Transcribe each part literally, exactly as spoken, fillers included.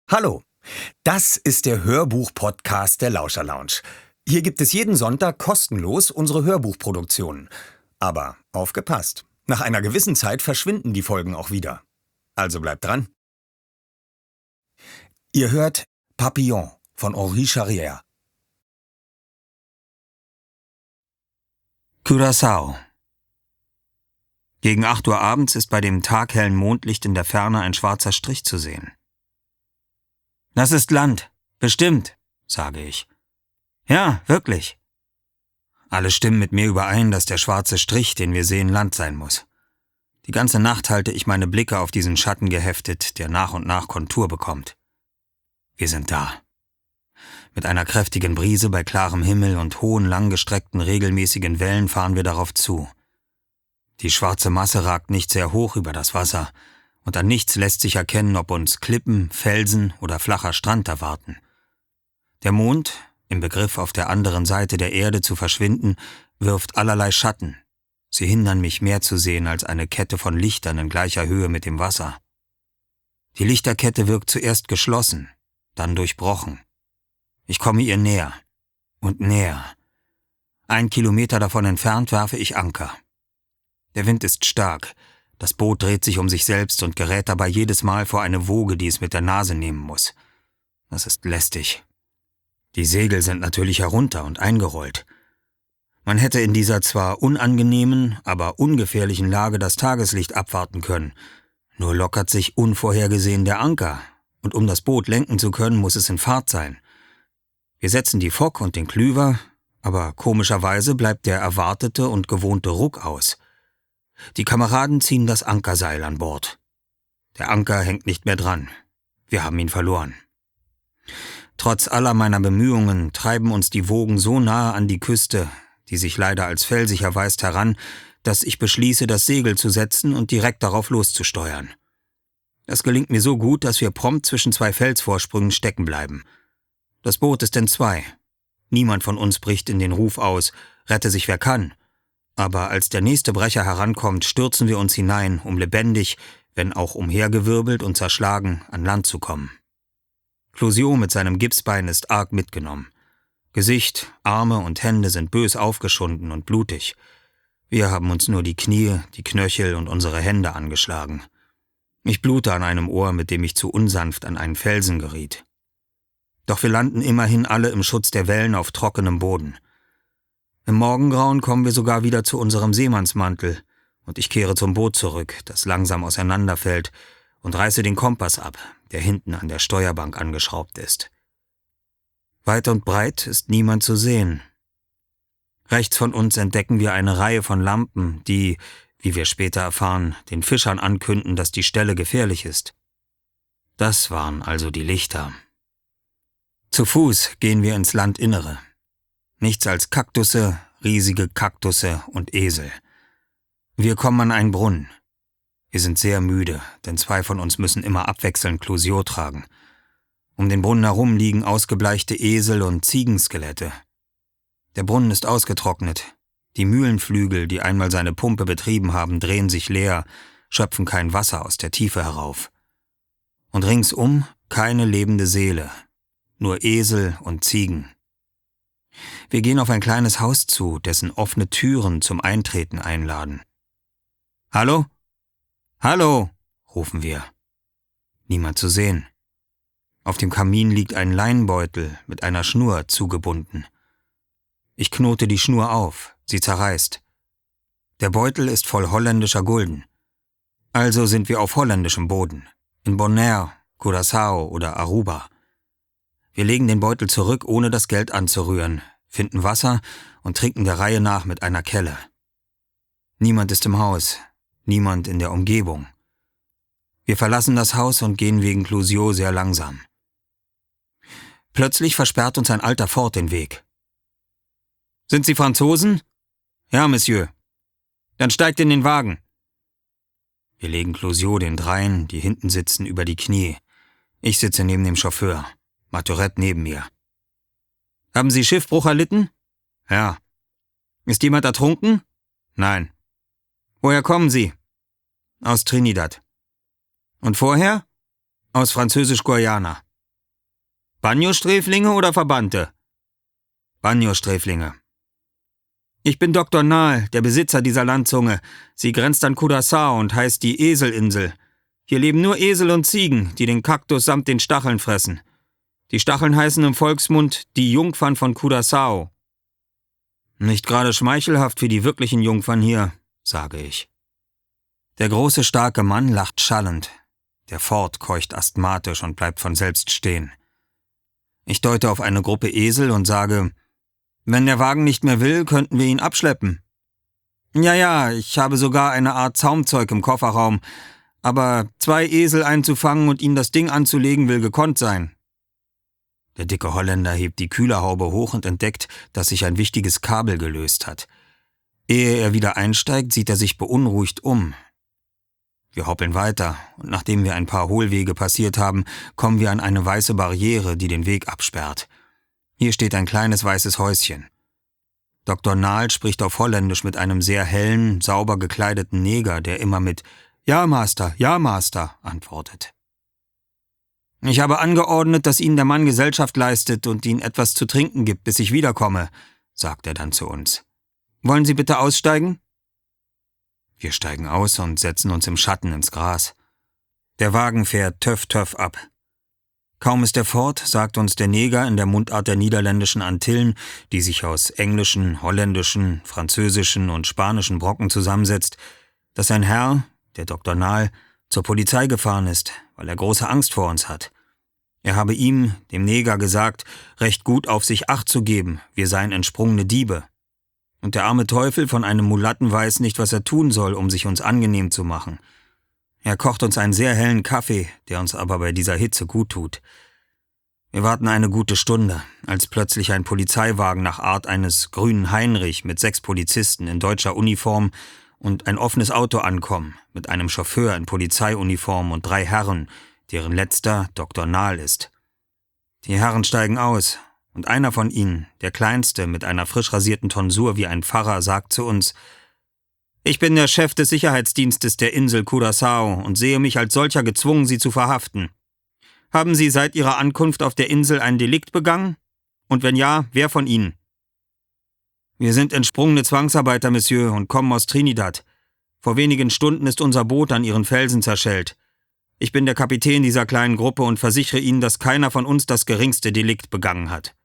Hallo, das ist der Hörbuch-Podcast der Lauscher Lounge. Hier gibt es jeden Sonntag kostenlos unsere Hörbuchproduktionen. Aber aufgepasst, nach einer gewissen Zeit verschwinden die Folgen auch wieder. Also bleibt dran. Ihr hört Papillon von Henri Charrière. Curaçao. Gegen acht Uhr abends ist bei dem taghellen Mondlicht in der Ferne ein schwarzer Strich zu sehen. »Das ist Land, bestimmt«, sage ich. »Ja, wirklich.« Alle stimmen mit mir überein, dass der schwarze Strich, den wir sehen, Land sein muss. Die ganze Nacht halte ich meine Blicke auf diesen Schatten geheftet, der nach und nach Kontur bekommt. Wir sind da. Mit einer kräftigen Brise bei klarem Himmel und hohen, langgestreckten, regelmäßigen Wellen fahren wir darauf zu. Die schwarze Masse ragt nicht sehr hoch über das Wasser, und an nichts lässt sich erkennen, ob uns Klippen, Felsen oder flacher Strand erwarten. Der Mond, im Begriff auf der anderen Seite der Erde zu verschwinden, wirft allerlei Schatten. Sie hindern mich mehr zu sehen als eine Kette von Lichtern in gleicher Höhe mit dem Wasser. Die Lichterkette wirkt zuerst geschlossen, dann durchbrochen. Ich komme ihr näher und näher. Ein Kilometer davon entfernt werfe ich Anker. Der Wind ist stark. Das Boot dreht sich um sich selbst und gerät dabei jedes Mal vor eine Woge, die es mit der Nase nehmen muss. Das ist lästig. Die Segel sind natürlich herunter und eingerollt. Man hätte in dieser zwar unangenehmen, aber ungefährlichen Lage das Tageslicht abwarten können. Nur lockert sich unvorhergesehen der Anker, und um das Boot lenken zu können, muss es in Fahrt sein. Wir setzen die Fock und den Klüver, aber komischerweise bleibt der erwartete und gewohnte Ruck aus. Die Kameraden ziehen das Ankerseil an Bord. Der Anker hängt nicht mehr dran. Wir haben ihn verloren. Trotz aller meiner Bemühungen treiben uns die Wogen so nahe an die Küste, die sich leider als felsig erweist, heran, dass ich beschließe, das Segel zu setzen und direkt darauf loszusteuern. Das gelingt mir so gut, dass wir prompt zwischen zwei Felsvorsprüngen stecken bleiben. Das Boot ist in zwei. Niemand von uns bricht in den Ruf aus, rette sich wer kann. Aber als der nächste Brecher herankommt, stürzen wir uns hinein, um lebendig, wenn auch umhergewirbelt und zerschlagen, an Land zu kommen. Clouseau mit seinem Gipsbein ist arg mitgenommen. Gesicht, Arme und Hände sind bös aufgeschunden und blutig. Wir haben uns nur die Knie, die Knöchel und unsere Hände angeschlagen. Ich blute an einem Ohr, mit dem ich zu unsanft an einen Felsen geriet. Doch wir landen immerhin alle im Schutz der Wellen auf trockenem Boden. Im Morgengrauen kommen wir sogar wieder zu unserem Seemannsmantel, und ich kehre zum Boot zurück, das langsam auseinanderfällt, und reiße den Kompass ab, der hinten an der Steuerbank angeschraubt ist. Weit und breit ist niemand zu sehen. Rechts von uns entdecken wir eine Reihe von Lampen, die, wie wir später erfahren, den Fischern ankünden, dass die Stelle gefährlich ist. Das waren also die Lichter. Zu Fuß gehen wir ins Landinnere. Nichts als Kaktusse, riesige Kaktusse und Esel. Wir kommen an einen Brunnen. Wir sind sehr müde, denn zwei von uns müssen immer abwechselnd Clouseau tragen. Um den Brunnen herum liegen ausgebleichte Esel- und Ziegenskelette. Der Brunnen ist ausgetrocknet. Die Mühlenflügel, die einmal seine Pumpe betrieben haben, drehen sich leer, schöpfen kein Wasser aus der Tiefe herauf. Und ringsum keine lebende Seele, nur Esel und Ziegen. Wir gehen auf ein kleines Haus zu, dessen offene Türen zum Eintreten einladen. »Hallo? Hallo!« rufen wir. Niemand zu sehen. Auf dem Kamin liegt ein Leinbeutel mit einer Schnur zugebunden. Ich knote die Schnur auf, sie zerreißt. Der Beutel ist voll holländischer Gulden. Also sind wir auf holländischem Boden, in Bonaire, Curaçao oder Aruba. Wir legen den Beutel zurück, ohne das Geld anzurühren, finden Wasser und trinken der Reihe nach mit einer Kelle. Niemand ist im Haus, niemand in der Umgebung. Wir verlassen das Haus und gehen wegen Clouseau sehr langsam. Plötzlich versperrt uns ein alter Ford den Weg. »Sind Sie Franzosen?« »Ja, Monsieur.« »Dann steigt in den Wagen.« Wir legen Clouseau den dreien, die hinten sitzen, über die Knie. Ich sitze neben dem Chauffeur, Marturette neben mir. »Haben Sie Schiffbruch erlitten?« »Ja.« »Ist jemand ertrunken?« »Nein.« »Woher kommen Sie?« »Aus Trinidad.« »Und vorher?« »Aus Französisch-Guayana.« Banjo-Sträflinge oder Verbannte? Banjo-Sträflinge. Ich bin Doktor Nahl, der Besitzer dieser Landzunge. Sie grenzt an Curaçao und heißt die Eselinsel. Hier leben nur Esel und Ziegen, die den Kaktus samt den Stacheln fressen. Die Stacheln heißen im Volksmund die Jungfern von Curaçao. Nicht gerade schmeichelhaft für die wirklichen Jungfern hier, sage ich. Der große, starke Mann lacht schallend. Der Ford keucht asthmatisch und bleibt von selbst stehen. Ich deute auf eine Gruppe Esel und sage, wenn der Wagen nicht mehr will, könnten wir ihn abschleppen. Ja, ja, ich habe sogar eine Art Zaumzeug im Kofferraum, aber zwei Esel einzufangen und ihnen das Ding anzulegen, will gekonnt sein. Der dicke Holländer hebt die Kühlerhaube hoch und entdeckt, dass sich ein wichtiges Kabel gelöst hat. Ehe er wieder einsteigt, sieht er sich beunruhigt um. Wir hoppeln weiter, und nachdem wir ein paar Hohlwege passiert haben, kommen wir an eine weiße Barriere, die den Weg absperrt. Hier steht ein kleines weißes Häuschen. Doktor Nahl spricht auf Holländisch mit einem sehr hellen, sauber gekleideten Neger, der immer mit »Ja, Master, ja, Master« antwortet. Ich habe angeordnet, dass Ihnen der Mann Gesellschaft leistet und Ihnen etwas zu trinken gibt, bis ich wiederkomme, sagt er dann zu uns. Wollen Sie bitte aussteigen? Wir steigen aus und setzen uns im Schatten ins Gras. Der Wagen fährt töff töff ab. Kaum ist er fort, sagt uns der Neger in der Mundart der niederländischen Antillen, die sich aus englischen, holländischen, französischen und spanischen Brocken zusammensetzt, dass ein Herr, der Doktor Nahl, zur Polizei gefahren ist, weil er große Angst vor uns hat. Er habe ihm, dem Neger, gesagt, recht gut auf sich Acht zu geben, wir seien entsprungene Diebe. Und der arme Teufel von einem Mulatten weiß nicht, was er tun soll, um sich uns angenehm zu machen. Er kocht uns einen sehr hellen Kaffee, der uns aber bei dieser Hitze gut tut. Wir warten eine gute Stunde, als plötzlich ein Polizeiwagen nach Art eines grünen Heinrich mit sechs Polizisten in deutscher Uniform und ein offenes Auto ankommen, mit einem Chauffeur in Polizeiuniform und drei Herren, deren letzter Doktor Nahl ist. Die Herren steigen aus, und einer von ihnen, der Kleinste mit einer frisch rasierten Tonsur wie ein Pfarrer, sagt zu uns, »Ich bin der Chef des Sicherheitsdienstes der Insel Curaçao und sehe mich als solcher gezwungen, Sie zu verhaften. Haben Sie seit Ihrer Ankunft auf der Insel ein Delikt begangen? Und wenn ja, wer von Ihnen?« »Wir sind entsprungene Zwangsarbeiter, Monsieur, und kommen aus Trinidad. Vor wenigen Stunden ist unser Boot an Ihren Felsen zerschellt. Ich bin der Kapitän dieser kleinen Gruppe und versichere Ihnen, dass keiner von uns das geringste Delikt begangen hat.«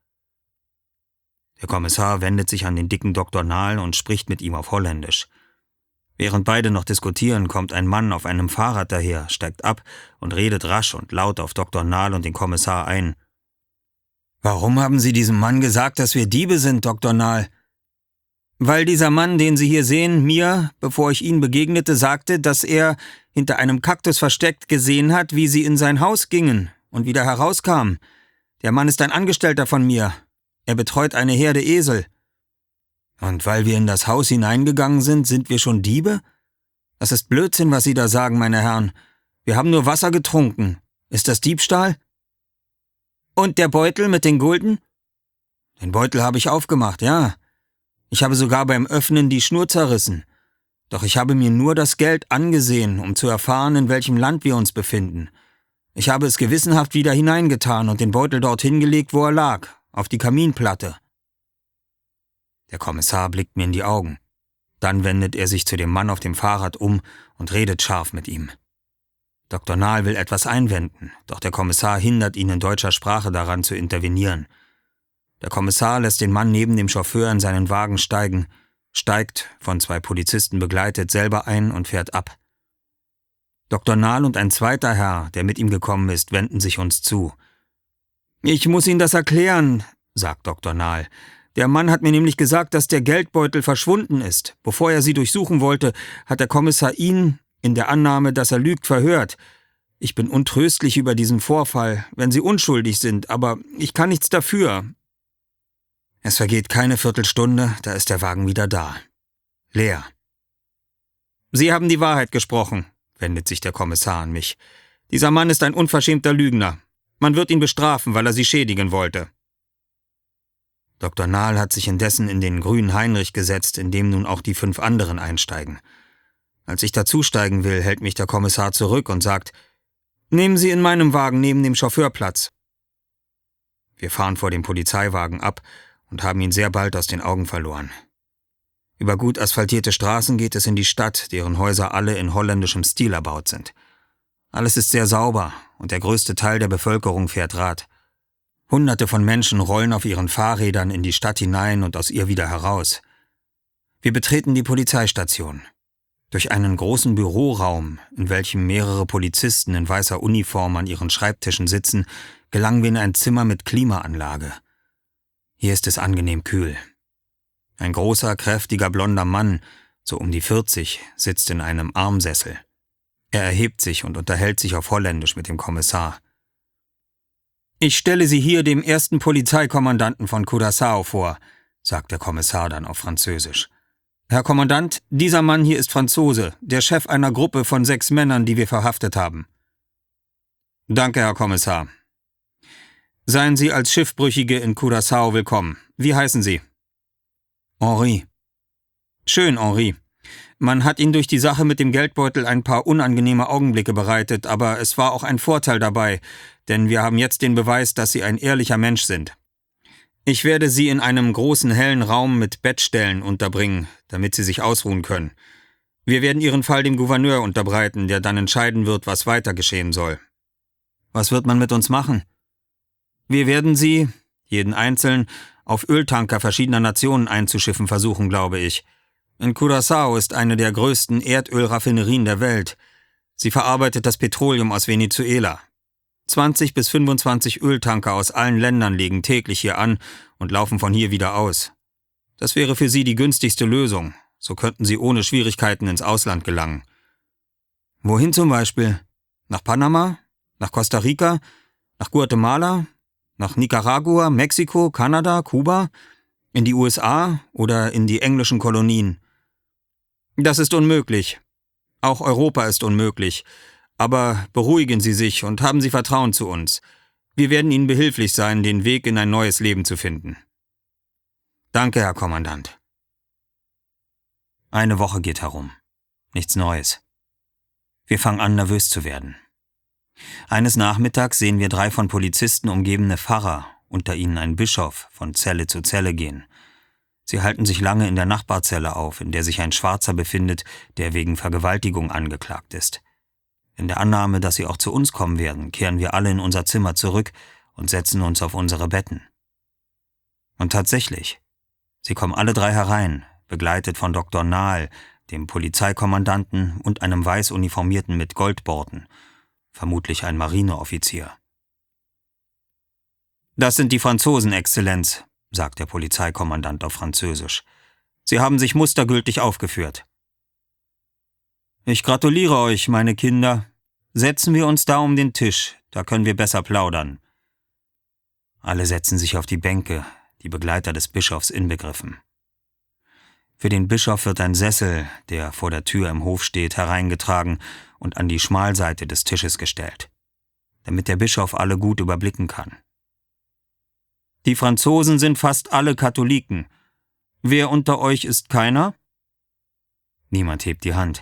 Der Kommissar wendet sich an den dicken Doktor Nahl und spricht mit ihm auf Holländisch. Während beide noch diskutieren, kommt ein Mann auf einem Fahrrad daher, steigt ab und redet rasch und laut auf Doktor Nahl und den Kommissar ein. »Warum haben Sie diesem Mann gesagt, dass wir Diebe sind, Doktor Nahl?« »Weil dieser Mann, den Sie hier sehen, mir, bevor ich Ihnen begegnete, sagte, dass er hinter einem Kaktus versteckt gesehen hat, wie Sie in sein Haus gingen und wieder herauskamen. Der Mann ist ein Angestellter von mir. Er betreut eine Herde Esel.« »Und weil wir in das Haus hineingegangen sind, sind wir schon Diebe? Das ist Blödsinn, was Sie da sagen, meine Herren. Wir haben nur Wasser getrunken. Ist das Diebstahl?« »Und der Beutel mit den Gulden?« »Den Beutel habe ich aufgemacht, ja. Ich habe sogar beim Öffnen die Schnur zerrissen. Doch ich habe mir nur das Geld angesehen, um zu erfahren, in welchem Land wir uns befinden. Ich habe es gewissenhaft wieder hineingetan und den Beutel dort hingelegt, wo er lag, auf die Kaminplatte.« Der Kommissar blickt mir in die Augen. Dann wendet er sich zu dem Mann auf dem Fahrrad um und redet scharf mit ihm. Doktor Nahl will etwas einwenden, doch der Kommissar hindert ihn in deutscher Sprache daran zu intervenieren. Der Kommissar lässt den Mann neben dem Chauffeur in seinen Wagen steigen, steigt, von zwei Polizisten begleitet, selber ein und fährt ab. Doktor Nahl und ein zweiter Herr, der mit ihm gekommen ist, wenden sich uns zu. »Ich muss Ihnen das erklären«, sagt Doktor Nahl. »Der Mann hat mir nämlich gesagt, dass der Geldbeutel verschwunden ist. Bevor er Sie durchsuchen wollte, hat der Kommissar ihn, in der Annahme, dass er lügt, verhört. Ich bin untröstlich über diesen Vorfall, wenn Sie unschuldig sind, aber ich kann nichts dafür.« Es vergeht keine Viertelstunde, da ist der Wagen wieder da. Leer. »Sie haben die Wahrheit gesprochen«, wendet sich der Kommissar an mich. »Dieser Mann ist ein unverschämter Lügner. Man wird ihn bestrafen, weil er Sie schädigen wollte.« Doktor Nahl hat sich indessen in den grünen Heinrich gesetzt, in dem nun auch die fünf anderen einsteigen. Als ich dazusteigen will, hält mich der Kommissar zurück und sagt, »Nehmen Sie in meinem Wagen neben dem Chauffeur Platz.« Wir fahren vor dem Polizeiwagen ab und haben ihn sehr bald aus den Augen verloren. Über gut asphaltierte Straßen geht es in die Stadt, deren Häuser alle in holländischem Stil erbaut sind. Alles ist sehr sauber und der größte Teil der Bevölkerung fährt Rad. Hunderte von Menschen rollen auf ihren Fahrrädern in die Stadt hinein und aus ihr wieder heraus. Wir betreten die Polizeistation. Durch einen großen Büroraum, in welchem mehrere Polizisten in weißer Uniform an ihren Schreibtischen sitzen, gelangen wir in ein Zimmer mit Klimaanlage. Hier ist es angenehm kühl. Ein großer, kräftiger, blonder Mann, so um die vierzig, sitzt in einem Armsessel. Er erhebt sich und unterhält sich auf Holländisch mit dem Kommissar. »Ich stelle Sie hier dem ersten Polizeikommandanten von Curaçao vor«, sagt der Kommissar dann auf Französisch. »Herr Kommandant, dieser Mann hier ist Franzose, der Chef einer Gruppe von sechs Männern, die wir verhaftet haben.« »Danke, Herr Kommissar. Seien Sie als Schiffbrüchige in Curaçao willkommen. Wie heißen Sie?« »Henri.« »Schön, Henri. Man hat Ihnen durch die Sache mit dem Geldbeutel ein paar unangenehme Augenblicke bereitet, aber es war auch ein Vorteil dabei, denn wir haben jetzt den Beweis, dass Sie ein ehrlicher Mensch sind. Ich werde Sie in einem großen hellen Raum mit Bettstellen unterbringen, damit Sie sich ausruhen können. Wir werden Ihren Fall dem Gouverneur unterbreiten, der dann entscheiden wird, was weiter geschehen soll.« »Was wird man mit uns machen?« »Wir werden Sie, jeden Einzelnen, auf Öltanker verschiedener Nationen einzuschiffen versuchen, glaube ich. In Curaçao ist eine der größten Erdölraffinerien der Welt. Sie verarbeitet das Petroleum aus Venezuela. zwanzig bis fünfundzwanzig Öltanker aus allen Ländern legen täglich hier an und laufen von hier wieder aus. Das wäre für Sie die günstigste Lösung. So könnten Sie ohne Schwierigkeiten ins Ausland gelangen.« »Wohin zum Beispiel? Nach Panama? Nach Costa Rica? Nach Guatemala? Nach Nicaragua, Mexiko, Kanada, Kuba? In die U S A oder in die englischen Kolonien?« »Das ist unmöglich. Auch Europa ist unmöglich. Aber beruhigen Sie sich und haben Sie Vertrauen zu uns. Wir werden Ihnen behilflich sein, den Weg in ein neues Leben zu finden.« »Danke, Herr Kommandant.« Eine Woche geht herum. Nichts Neues. Wir fangen an, nervös zu werden. Eines Nachmittags sehen wir drei von Polizisten umgebene Pfarrer, unter ihnen ein Bischof, von Zelle zu Zelle gehen. Sie halten sich lange in der Nachbarzelle auf, in der sich ein Schwarzer befindet, der wegen Vergewaltigung angeklagt ist. In der Annahme, dass sie auch zu uns kommen werden, kehren wir alle in unser Zimmer zurück und setzen uns auf unsere Betten. Und tatsächlich, sie kommen alle drei herein, begleitet von Doktor Nahl, dem Polizeikommandanten und einem weiß uniformierten mit Goldborten, vermutlich ein Marineoffizier. »Das sind die Franzosen, Exzellenz«, sagt der Polizeikommandant auf Französisch. »Sie haben sich mustergültig aufgeführt.« »Ich gratuliere euch, meine Kinder. Setzen wir uns da um den Tisch, da können wir besser plaudern.« Alle setzen sich auf die Bänke, die Begleiter des Bischofs inbegriffen. Für den Bischof wird ein Sessel, der vor der Tür im Hof steht, hereingetragen und an die Schmalseite des Tisches gestellt, damit der Bischof alle gut überblicken kann. »Die Franzosen sind fast alle Katholiken. Wer unter euch ist keiner?« Niemand hebt die Hand.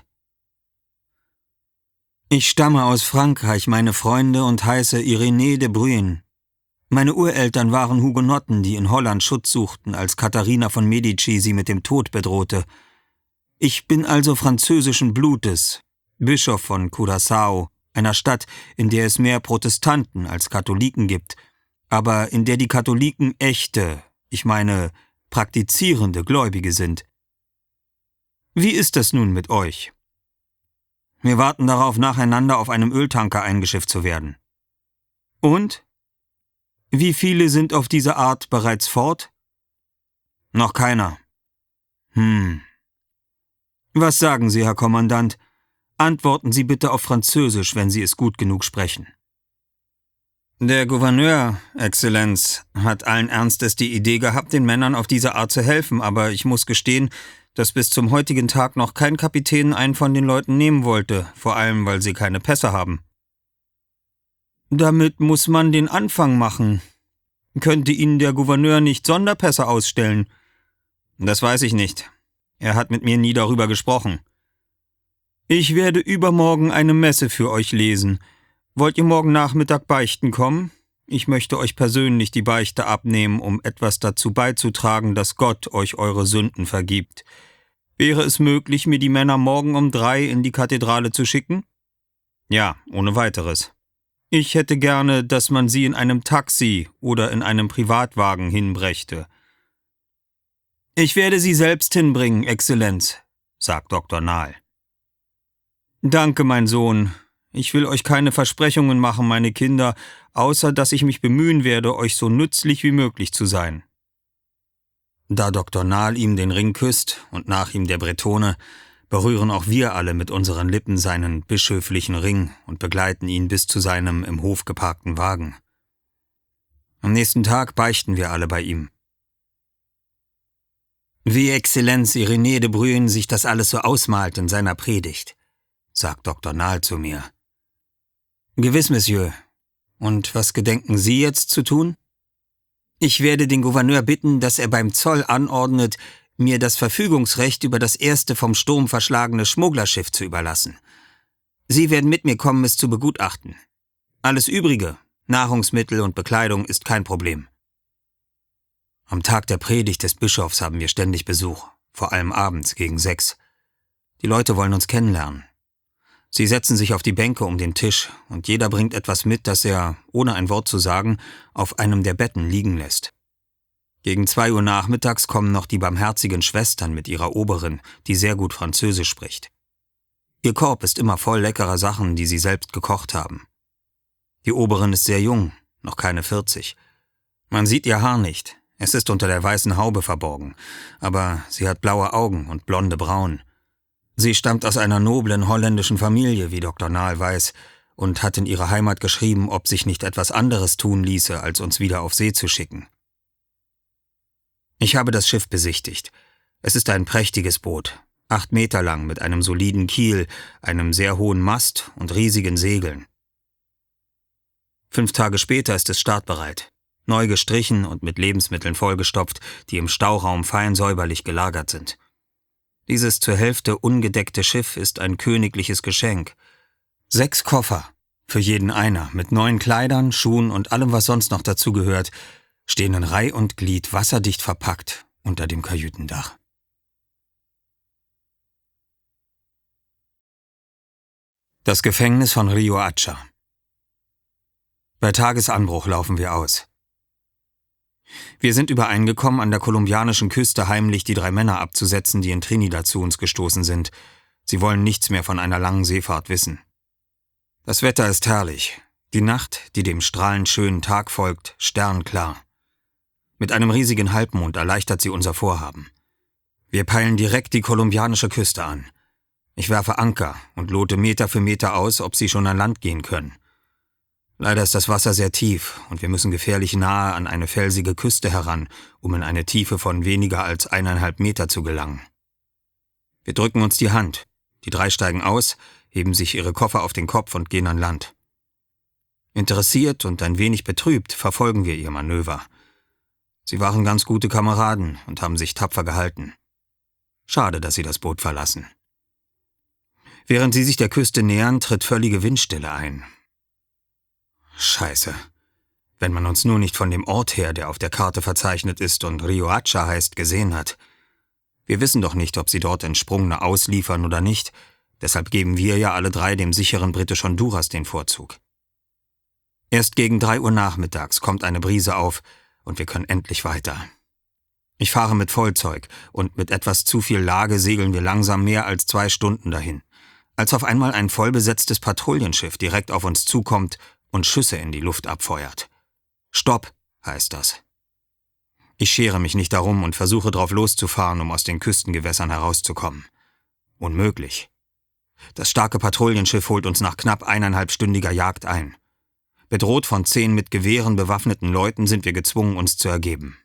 »Ich stamme aus Frankreich, meine Freunde, und heiße Irénée de Bruyne. Meine Ureltern waren Hugenotten, die in Holland Schutz suchten, als Katharina von Medici sie mit dem Tod bedrohte. Ich bin also französischen Blutes, Bischof von Curaçao, einer Stadt, in der es mehr Protestanten als Katholiken gibt, aber in der die Katholiken echte, ich meine praktizierende Gläubige sind. Wie ist das nun mit euch? Wir warten darauf, nacheinander auf einem Öltanker eingeschifft zu werden. Und? Wie viele sind auf diese Art bereits fort? Noch keiner. Hm. Was sagen Sie, Herr Kommandant? Antworten Sie bitte auf Französisch, wenn Sie es gut genug sprechen. Der Gouverneur, Exzellenz, hat allen Ernstes die Idee gehabt, den Männern auf diese Art zu helfen, aber ich muss gestehen, dass bis zum heutigen Tag noch kein Kapitän einen von den Leuten nehmen wollte, vor allem, weil sie keine Pässe haben. Damit muss man den Anfang machen. Könnte Ihnen der Gouverneur nicht Sonderpässe ausstellen? Das weiß ich nicht. Er hat mit mir nie darüber gesprochen. Ich werde übermorgen eine Messe für euch lesen. Wollt ihr morgen Nachmittag beichten kommen? Ich möchte euch persönlich die Beichte abnehmen, um etwas dazu beizutragen, dass Gott euch eure Sünden vergibt. Wäre es möglich, mir die Männer morgen um drei in die Kathedrale zu schicken? Ja, ohne weiteres. Ich hätte gerne, dass man sie in einem Taxi oder in einem Privatwagen hinbrächte. Ich werde sie selbst hinbringen, Exzellenz, sagt Doktor Nahl. Danke, mein Sohn. Ich will euch keine Versprechungen machen, meine Kinder, außer dass ich mich bemühen werde, euch so nützlich wie möglich zu sein. Da Doktor Nahl ihm den Ring küsst und nach ihm der Bretone, berühren auch wir alle mit unseren Lippen seinen bischöflichen Ring und begleiten ihn bis zu seinem im Hof geparkten Wagen. Am nächsten Tag beichten wir alle bei ihm. Wie Exzellenz Irenée de Bruyne sich das alles so ausmalt in seiner Predigt, sagt Doktor Nahl zu mir. Gewiss, Monsieur. Und was gedenken Sie jetzt zu tun? Ich werde den Gouverneur bitten, dass er beim Zoll anordnet, mir das Verfügungsrecht über das erste vom Sturm verschlagene Schmugglerschiff zu überlassen. Sie werden mit mir kommen, es zu begutachten. Alles Übrige, Nahrungsmittel und Bekleidung, ist kein Problem. Am Tag der Predigt des Bischofs haben wir ständig Besuch, vor allem abends gegen sechs. Die Leute wollen uns kennenlernen. Sie setzen sich auf die Bänke um den Tisch und jeder bringt etwas mit, das er, ohne ein Wort zu sagen, auf einem der Betten liegen lässt. Gegen zwei Uhr nachmittags kommen noch die barmherzigen Schwestern mit ihrer Oberin, die sehr gut Französisch spricht. Ihr Korb ist immer voll leckerer Sachen, die sie selbst gekocht haben. Die Oberin ist sehr jung, noch keine vierzig. Man sieht ihr Haar nicht, es ist unter der weißen Haube verborgen, aber sie hat blaue Augen und blonde Brauen. Sie stammt aus einer noblen holländischen Familie, wie Doktor Nahl weiß, und hat in ihre Heimat geschrieben, ob sich nicht etwas anderes tun ließe, als uns wieder auf See zu schicken. Ich habe das Schiff besichtigt. Es ist ein prächtiges Boot, acht Meter lang mit einem soliden Kiel, einem sehr hohen Mast und riesigen Segeln. Fünf Tage später ist es startbereit, neu gestrichen und mit Lebensmitteln vollgestopft, die im Stauraum fein säuberlich gelagert sind. Dieses zur Hälfte ungedeckte Schiff ist ein königliches Geschenk. Sechs Koffer, für jeden einer, mit neuen Kleidern, Schuhen und allem, was sonst noch dazugehört, stehen in Reih und Glied wasserdicht verpackt unter dem Kajütendach. Das Gefängnis von Rio Hacha. Bei Tagesanbruch laufen wir aus. Wir sind übereingekommen, an der kolumbianischen Küste heimlich die drei Männer abzusetzen, die in Trinidad zu uns gestoßen sind. Sie wollen nichts mehr von einer langen Seefahrt wissen. Das Wetter ist herrlich. Die Nacht, die dem strahlend schönen Tag folgt, sternklar. Mit einem riesigen Halbmond erleichtert sie unser Vorhaben. Wir peilen direkt die kolumbianische Küste an. Ich werfe Anker und lote Meter für Meter aus, ob sie schon an Land gehen können. Leider ist das Wasser sehr tief und wir müssen gefährlich nahe an eine felsige Küste heran, um in eine Tiefe von weniger als eineinhalb Meter zu gelangen. Wir drücken uns die Hand. Die drei steigen aus, heben sich ihre Koffer auf den Kopf und gehen an Land. Interessiert und ein wenig betrübt verfolgen wir ihr Manöver. Sie waren ganz gute Kameraden und haben sich tapfer gehalten. Schade, dass sie das Boot verlassen. Während sie sich der Küste nähern, tritt völlige Windstille ein. Scheiße. Wenn man uns nur nicht von dem Ort her, der auf der Karte verzeichnet ist und Rio Hacha heißt, gesehen hat. Wir wissen doch nicht, ob sie dort Entsprungene ausliefern oder nicht, deshalb geben wir ja alle drei dem sicheren British Honduras den Vorzug. Erst gegen drei Uhr nachmittags kommt eine Brise auf und wir können endlich weiter. Ich fahre mit Vollzeug und mit etwas zu viel Lage segeln wir langsam mehr als zwei Stunden dahin, als auf einmal ein vollbesetztes Patrouillenschiff direkt auf uns zukommt und Schüsse in die Luft abfeuert. Stopp, heißt das. Ich schere mich nicht darum und versuche drauf loszufahren, um aus den Küstengewässern herauszukommen. Unmöglich. Das starke Patrouillenschiff holt uns nach knapp eineinhalbstündiger Jagd ein. Bedroht von zehn mit Gewehren bewaffneten Leuten sind wir gezwungen, uns zu ergeben.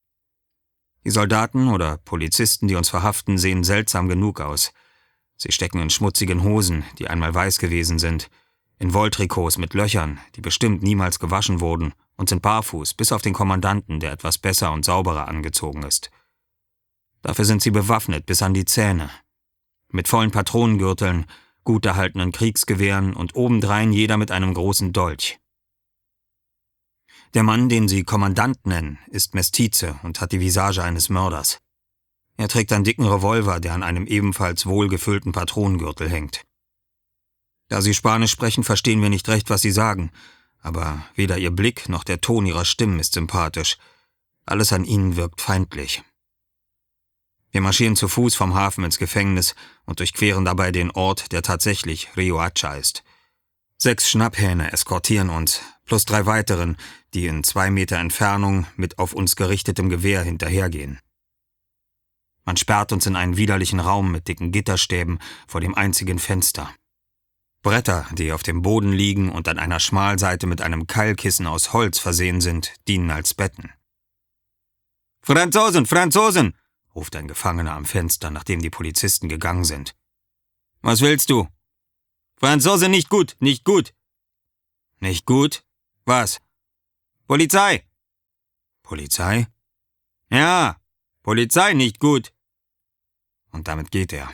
Die Soldaten oder Polizisten, die uns verhaften, sehen seltsam genug aus. Sie stecken in schmutzigen Hosen, die einmal weiß gewesen sind, in Wolltrikots mit Löchern, die bestimmt niemals gewaschen wurden, und sind barfuß, bis auf den Kommandanten, der etwas besser und sauberer angezogen ist. Dafür sind sie bewaffnet bis an die Zähne. Mit vollen Patronengürteln, gut erhaltenen Kriegsgewehren und obendrein jeder mit einem großen Dolch. Der Mann, den Sie Kommandant nennen, ist Mestize und hat die Visage eines Mörders. Er trägt einen dicken Revolver, der an einem ebenfalls wohlgefüllten Patronengürtel hängt. Da Sie Spanisch sprechen, verstehen wir nicht recht, was Sie sagen, aber weder Ihr Blick noch der Ton Ihrer Stimmen ist sympathisch. Alles an Ihnen wirkt feindlich. Wir marschieren zu Fuß vom Hafen ins Gefängnis und durchqueren dabei den Ort, der tatsächlich Riohacha ist. Sechs Schnapphähne eskortieren uns, plus drei weiteren, die in zwei Meter Entfernung mit auf uns gerichtetem Gewehr hinterhergehen. Man sperrt uns in einen widerlichen Raum mit dicken Gitterstäben vor dem einzigen Fenster. Bretter, die auf dem Boden liegen und an einer Schmalseite mit einem Keilkissen aus Holz versehen sind, dienen als Betten. »Franzosen, Franzosen!« ruft ein Gefangener am Fenster, nachdem die Polizisten gegangen sind. »Was willst du?« »Franzose nicht gut, nicht gut!« »Nicht gut? Was?« »Polizei!« »Polizei?« »Ja, Polizei nicht gut!« Und damit geht er.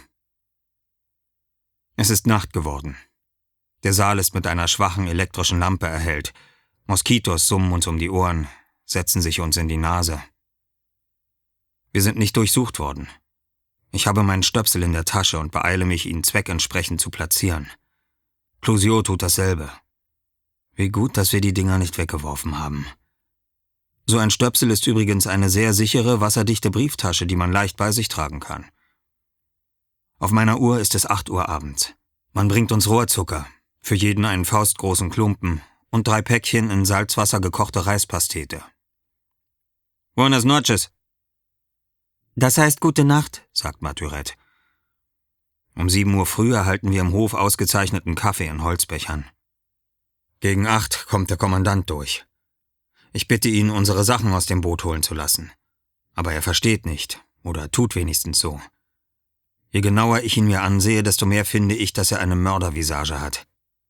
Es ist Nacht geworden. Der Saal ist mit einer schwachen elektrischen Lampe erhellt. Moskitos summen uns um die Ohren, setzen sich uns in die Nase. Wir sind nicht durchsucht worden. Ich habe meinen Stöpsel in der Tasche und beeile mich, ihn zweckentsprechend zu platzieren. Clouseau tut dasselbe. Wie gut, dass wir die Dinger nicht weggeworfen haben. So ein Stöpsel ist übrigens eine sehr sichere, wasserdichte Brieftasche, die man leicht bei sich tragen kann. Auf meiner Uhr ist es acht Uhr abends. Man bringt uns Rohrzucker, für jeden einen faustgroßen Klumpen und drei Päckchen in Salzwasser gekochte Reispastete. »Buenas noches!« »Das heißt gute Nacht«, sagt Maturette. Um sieben Uhr früh erhalten wir im Hof ausgezeichneten Kaffee in Holzbechern. Gegen acht kommt der Kommandant durch. Ich bitte ihn, unsere Sachen aus dem Boot holen zu lassen. Aber er versteht nicht, oder tut wenigstens so. Je genauer ich ihn mir ansehe, desto mehr finde ich, dass er eine Mördervisage hat.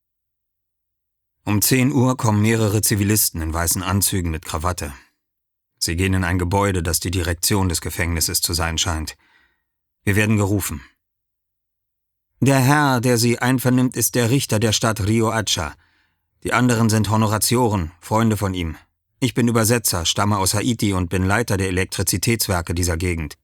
Um zehn Uhr kommen mehrere Zivilisten in weißen Anzügen mit Krawatte. Sie gehen in ein Gebäude, das die Direktion des Gefängnisses zu sein scheint. Wir werden gerufen. Der Herr, der Sie einvernimmt, ist der Richter der Stadt Riohacha. Die anderen sind Honoratioren, Freunde von ihm. Ich bin Übersetzer, stamme aus Haiti und bin Leiter der Elektrizitätswerke dieser Gegend.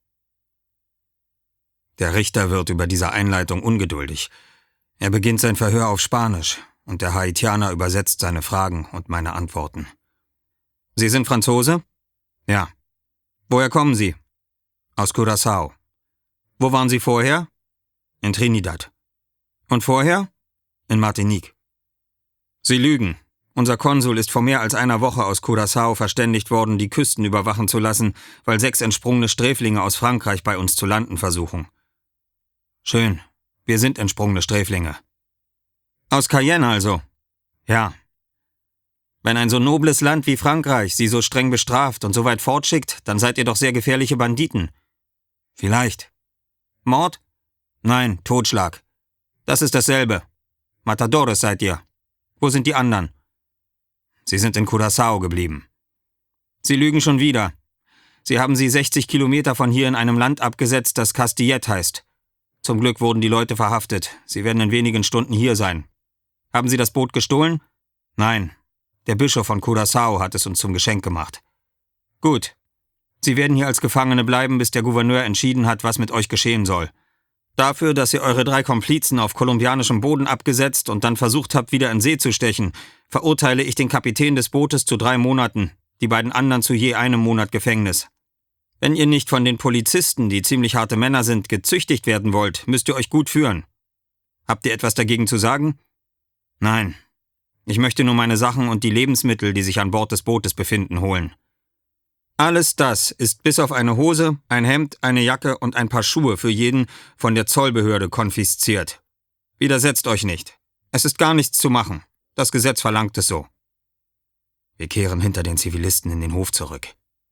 Der Richter wird über diese Einleitung ungeduldig. Er beginnt sein Verhör auf Spanisch und der Haitianer übersetzt seine Fragen und meine Antworten. Sie sind Franzose? Ja. Woher kommen Sie? Aus Curaçao. Wo waren Sie vorher? In Trinidad. Und vorher? In Martinique. Sie lügen. Unser Konsul ist vor mehr als einer Woche aus Curaçao verständigt worden, die Küsten überwachen zu lassen, weil sechs entsprungene Sträflinge aus Frankreich bei uns zu landen versuchen. Schön. Wir sind entsprungene Sträflinge. Aus Cayenne also? Ja. Wenn ein so nobles Land wie Frankreich Sie so streng bestraft und so weit fortschickt, dann seid ihr doch sehr gefährliche Banditen. Vielleicht. Mord? Nein, Totschlag. Das ist dasselbe. Matadores seid ihr. Wo sind die anderen? Sie sind in Curaçao geblieben. Sie lügen schon wieder. Sie haben sie sechzig Kilometer von hier in einem Land abgesetzt, das Castillette heißt. Zum Glück wurden die Leute verhaftet. Sie werden in wenigen Stunden hier sein. Haben Sie das Boot gestohlen? Nein. Der Bischof von Curaçao hat es uns zum Geschenk gemacht. Gut. Sie werden hier als Gefangene bleiben, bis der Gouverneur entschieden hat, was mit euch geschehen soll. Dafür, dass ihr eure drei Komplizen auf kolumbianischem Boden abgesetzt und dann versucht habt, wieder in See zu stechen, verurteile ich den Kapitän des Bootes zu drei Monaten, die beiden anderen zu je einem Monat Gefängnis. Wenn ihr nicht von den Polizisten, die ziemlich harte Männer sind, gezüchtigt werden wollt, müsst ihr euch gut führen. Habt ihr etwas dagegen zu sagen? Nein. Ich möchte nur meine Sachen und die Lebensmittel, die sich an Bord des Bootes befinden, holen. Alles das ist bis auf eine Hose, ein Hemd, eine Jacke und ein paar Schuhe für jeden von der Zollbehörde konfisziert. Widersetzt euch nicht. Es ist gar nichts zu machen. Das Gesetz verlangt es so. Wir kehren hinter den Zivilisten in den Hof zurück.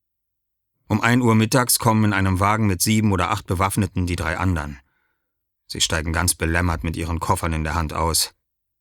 Um ein Uhr mittags kommen in einem Wagen mit sieben oder acht Bewaffneten die drei anderen. Sie steigen ganz belämmert mit ihren Koffern in der Hand aus.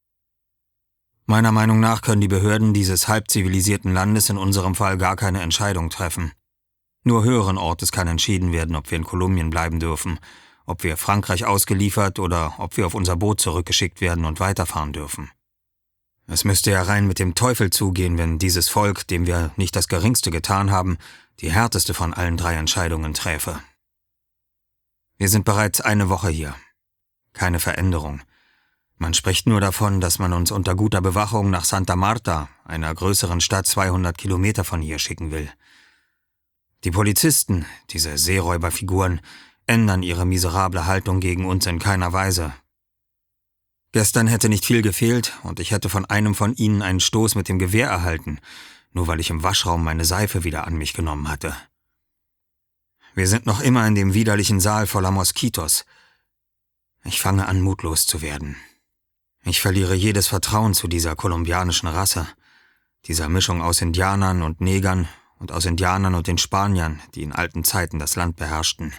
Meiner Meinung nach können die Behörden dieses halb zivilisierten Landes in unserem Fall gar keine Entscheidung treffen. Nur höheren Ortes kann entschieden werden, ob wir in Kolumbien bleiben dürfen, ob wir Frankreich ausgeliefert oder ob wir auf unser Boot zurückgeschickt werden und weiterfahren dürfen. Es müsste ja rein mit dem Teufel zugehen, wenn dieses Volk, dem wir nicht das Geringste getan haben, die härteste von allen drei Entscheidungen träfe. Wir sind bereits eine Woche hier. Keine Veränderung. Man spricht nur davon, dass man uns unter guter Bewachung nach Santa Marta, einer größeren Stadt zweihundert Kilometer von hier, schicken will. Die Polizisten, diese Seeräuberfiguren, ändern ihre miserable Haltung gegen uns in keiner Weise. Gestern hätte nicht viel gefehlt und ich hätte von einem von ihnen einen Stoß mit dem Gewehr erhalten, nur weil ich im Waschraum meine Seife wieder an mich genommen hatte. Wir sind noch immer in dem widerlichen Saal voller Moskitos. Ich fange an, mutlos zu werden. Ich verliere jedes Vertrauen zu dieser kolumbianischen Rasse, dieser Mischung aus Indianern und Negern und aus Indianern und den Spaniern, die in alten Zeiten das Land beherrschten.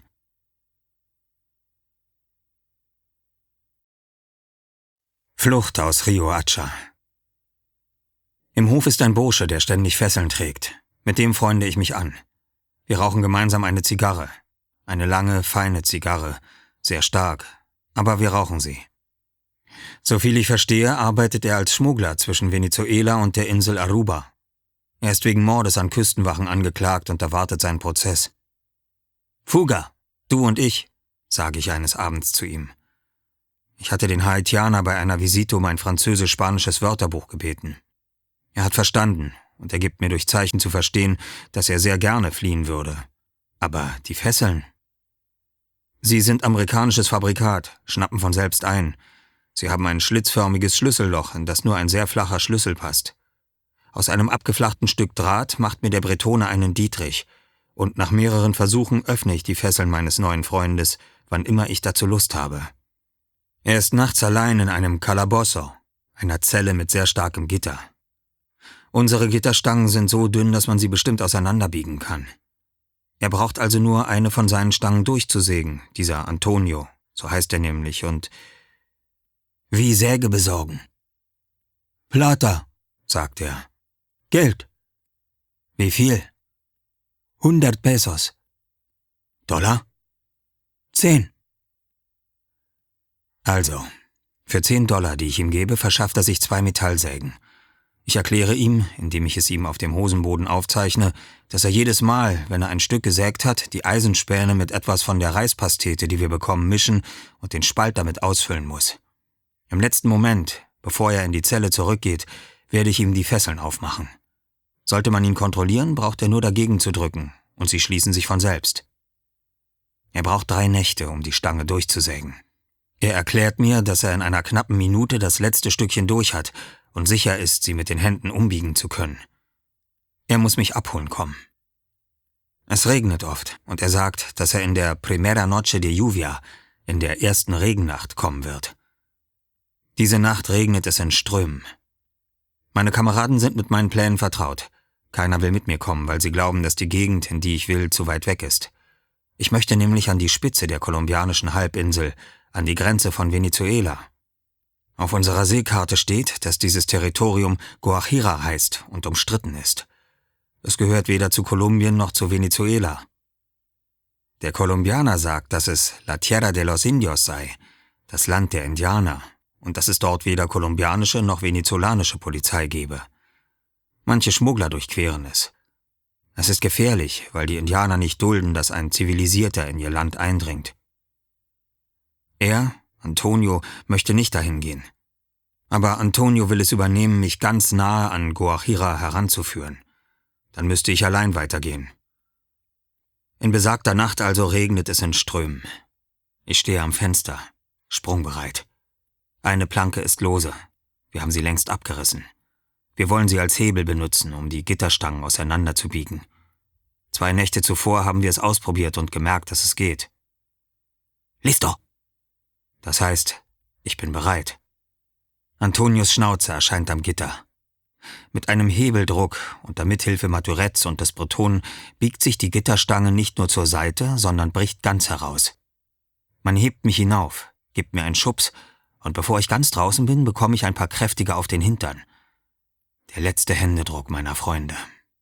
Flucht aus Rio Hacha. Im Hof ist ein Bursche, der ständig Fesseln trägt. Mit dem freunde ich mich an. Wir rauchen gemeinsam eine Zigarre. Eine lange, feine Zigarre. Sehr stark. Aber wir rauchen sie. Soviel ich verstehe, arbeitet er als Schmuggler zwischen Venezuela und der Insel Aruba. Er ist wegen Mordes an Küstenwachen angeklagt und erwartet seinen Prozess. »Fuga, du und ich«, sage ich eines Abends zu ihm. Ich hatte den Haitianer bei einer Visite um ein französisch-spanisches Wörterbuch gebeten. Er hat verstanden und er gibt mir durch Zeichen zu verstehen, dass er sehr gerne fliehen würde. Aber die Fesseln? Sie sind amerikanisches Fabrikat, schnappen von selbst ein. Sie haben ein schlitzförmiges Schlüsselloch, in das nur ein sehr flacher Schlüssel passt. Aus einem abgeflachten Stück Draht macht mir der Bretone einen Dietrich, und nach mehreren Versuchen öffne ich die Fesseln meines neuen Freundes, wann immer ich dazu Lust habe. Er ist nachts allein in einem Calabozo, einer Zelle mit sehr starkem Gitter. Unsere Gitterstangen sind so dünn, dass man sie bestimmt auseinanderbiegen kann. Er braucht also nur eine von seinen Stangen durchzusägen, dieser Antonio, so heißt er nämlich, und wie Säge besorgen. Plata, sagt er. Geld. Wie viel? Hundert Pesos. Dollar? Zehn. Also, für zehn Dollar, die ich ihm gebe, verschafft er sich zwei Metallsägen. Ich erkläre ihm, indem ich es ihm auf dem Hosenboden aufzeichne, dass er jedes Mal, wenn er ein Stück gesägt hat, die Eisenspäne mit etwas von der Reispastete, die wir bekommen, mischen und den Spalt damit ausfüllen muss. Im letzten Moment, bevor er in die Zelle zurückgeht, werde ich ihm die Fesseln aufmachen. Sollte man ihn kontrollieren, braucht er nur dagegen zu drücken, und sie schließen sich von selbst. Er braucht drei Nächte, um die Stange durchzusägen. Er erklärt mir, dass er in einer knappen Minute das letzte Stückchen durch hat und sicher ist, sie mit den Händen umbiegen zu können. Er muss mich abholen kommen. Es regnet oft und er sagt, dass er in der Primera Noche de Lluvia, in der ersten Regennacht, kommen wird. Diese Nacht regnet es in Strömen. Meine Kameraden sind mit meinen Plänen vertraut. Keiner will mit mir kommen, weil sie glauben, dass die Gegend, in die ich will, zu weit weg ist. Ich möchte nämlich an die Spitze der kolumbianischen Halbinsel, an die Grenze von Venezuela. Auf unserer Seekarte steht, dass dieses Territorium Guajira heißt und umstritten ist. Es gehört weder zu Kolumbien noch zu Venezuela. Der Kolumbianer sagt, dass es La Tierra de los Indios sei, das Land der Indianer, und dass es dort weder kolumbianische noch venezolanische Polizei gebe. Manche Schmuggler durchqueren es. Es ist gefährlich, weil die Indianer nicht dulden, dass ein Zivilisierter in ihr Land eindringt. Er, Antonio, möchte nicht dahin gehen. Aber Antonio will es übernehmen, mich ganz nahe an Guajira heranzuführen. Dann müsste ich allein weitergehen. In besagter Nacht also regnet es in Strömen. Ich stehe am Fenster, sprungbereit. Eine Planke ist lose. Wir haben sie längst abgerissen. Wir wollen sie als Hebel benutzen, um die Gitterstangen auseinanderzubiegen. Zwei Nächte zuvor haben wir es ausprobiert und gemerkt, dass es geht. Listo! Das heißt, ich bin bereit. Antonios Schnauze erscheint am Gitter. Mit einem Hebeldruck unter Mithilfe Maturettes und des Bretonen biegt sich die Gitterstange nicht nur zur Seite, sondern bricht ganz heraus. Man hebt mich hinauf, gibt mir einen Schubs, und bevor ich ganz draußen bin, bekomme ich ein paar kräftige auf den Hintern. Der letzte Händedruck meiner Freunde.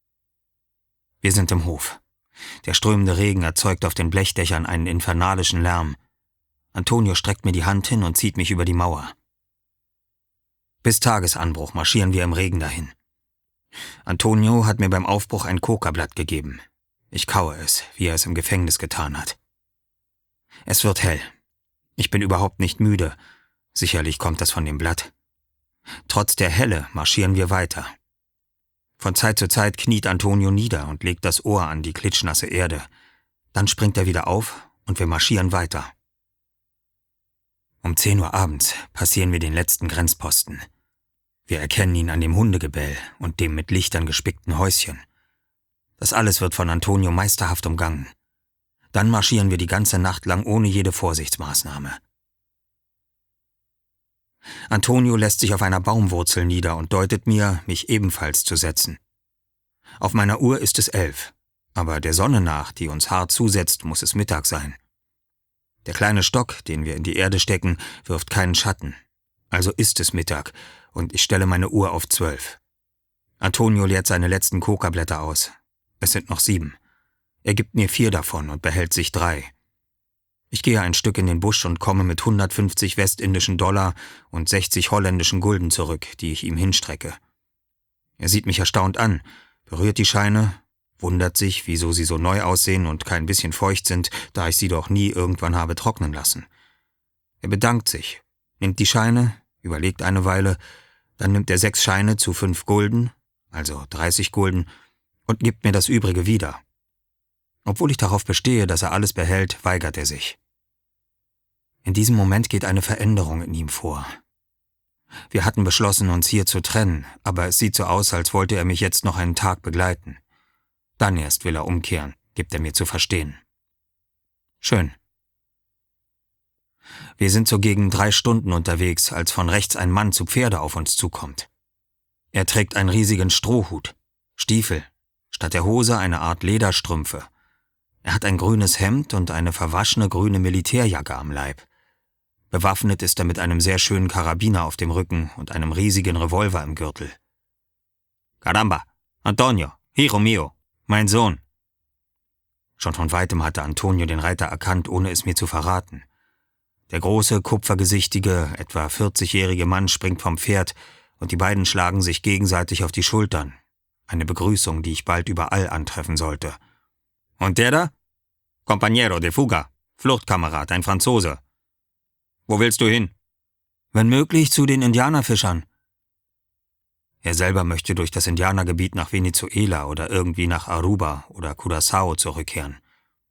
Wir sind im Hof. Der strömende Regen erzeugt auf den Blechdächern einen infernalischen Lärm. Antonio streckt mir die Hand hin und zieht mich über die Mauer. Bis Tagesanbruch marschieren wir im Regen dahin. Antonio hat mir beim Aufbruch ein Kokablatt gegeben. Ich kaue es, wie er es im Gefängnis getan hat. Es wird hell. Ich bin überhaupt nicht müde. Sicherlich kommt das von dem Blatt. Trotz der Helle marschieren wir weiter. Von Zeit zu Zeit kniet Antonio nieder und legt das Ohr an die klitschnasse Erde. Dann springt er wieder auf und wir marschieren weiter. Um zehn Uhr abends passieren wir den letzten Grenzposten. Wir erkennen ihn an dem Hundegebell und dem mit Lichtern gespickten Häuschen. Das alles wird von Antonio meisterhaft umgangen. Dann marschieren wir die ganze Nacht lang ohne jede Vorsichtsmaßnahme. Antonio lässt sich auf einer Baumwurzel nieder und deutet mir, mich ebenfalls zu setzen. Auf meiner Uhr ist es elf, aber der Sonne nach, die uns hart zusetzt, muss es Mittag sein. Der kleine Stock, den wir in die Erde stecken, wirft keinen Schatten. Also ist es Mittag und ich stelle meine Uhr auf zwölf. Antonio leert seine letzten Kokablätter aus. Es sind noch sieben. Er gibt mir vier davon und behält sich drei. Ich gehe ein Stück in den Busch und komme mit hundertfünfzig westindischen Dollar und sechzig holländischen Gulden zurück, die ich ihm hinstrecke. Er sieht mich erstaunt an, berührt die Scheine, wundert sich, wieso sie so neu aussehen und kein bisschen feucht sind, da ich sie doch nie irgendwann habe trocknen lassen. Er bedankt sich, nimmt die Scheine, überlegt eine Weile, dann nimmt er sechs Scheine zu fünf Gulden, also dreißig Gulden, und gibt mir das Übrige wieder. Obwohl ich darauf bestehe, dass er alles behält, weigert er sich. In diesem Moment geht eine Veränderung in ihm vor. Wir hatten beschlossen, uns hier zu trennen, aber es sieht so aus, als wollte er mich jetzt noch einen Tag begleiten. Dann erst will er umkehren, gibt er mir zu verstehen. Schön. Wir sind so gegen drei Stunden unterwegs, als von rechts ein Mann zu Pferde auf uns zukommt. Er trägt einen riesigen Strohhut, Stiefel, statt der Hose eine Art Lederstrümpfe. Er hat ein grünes Hemd und eine verwaschene grüne Militärjacke am Leib. Bewaffnet ist er mit einem sehr schönen Karabiner auf dem Rücken und einem riesigen Revolver im Gürtel. »Caramba, Antonio, hijo mio, mein Sohn!« Schon von weitem hatte Antonio den Reiter erkannt, ohne es mir zu verraten. Der große, kupfergesichtige, etwa vierzigjährige Mann springt vom Pferd und die beiden schlagen sich gegenseitig auf die Schultern. Eine Begrüßung, die ich bald überall antreffen sollte. »Und der da?« »Compañero de fuga, Fluchtkamerad, ein Franzose.« »Wo willst du hin?« »Wenn möglich zu den Indianerfischern.« Er selber möchte durch das Indianergebiet nach Venezuela oder irgendwie nach Aruba oder Curaçao zurückkehren.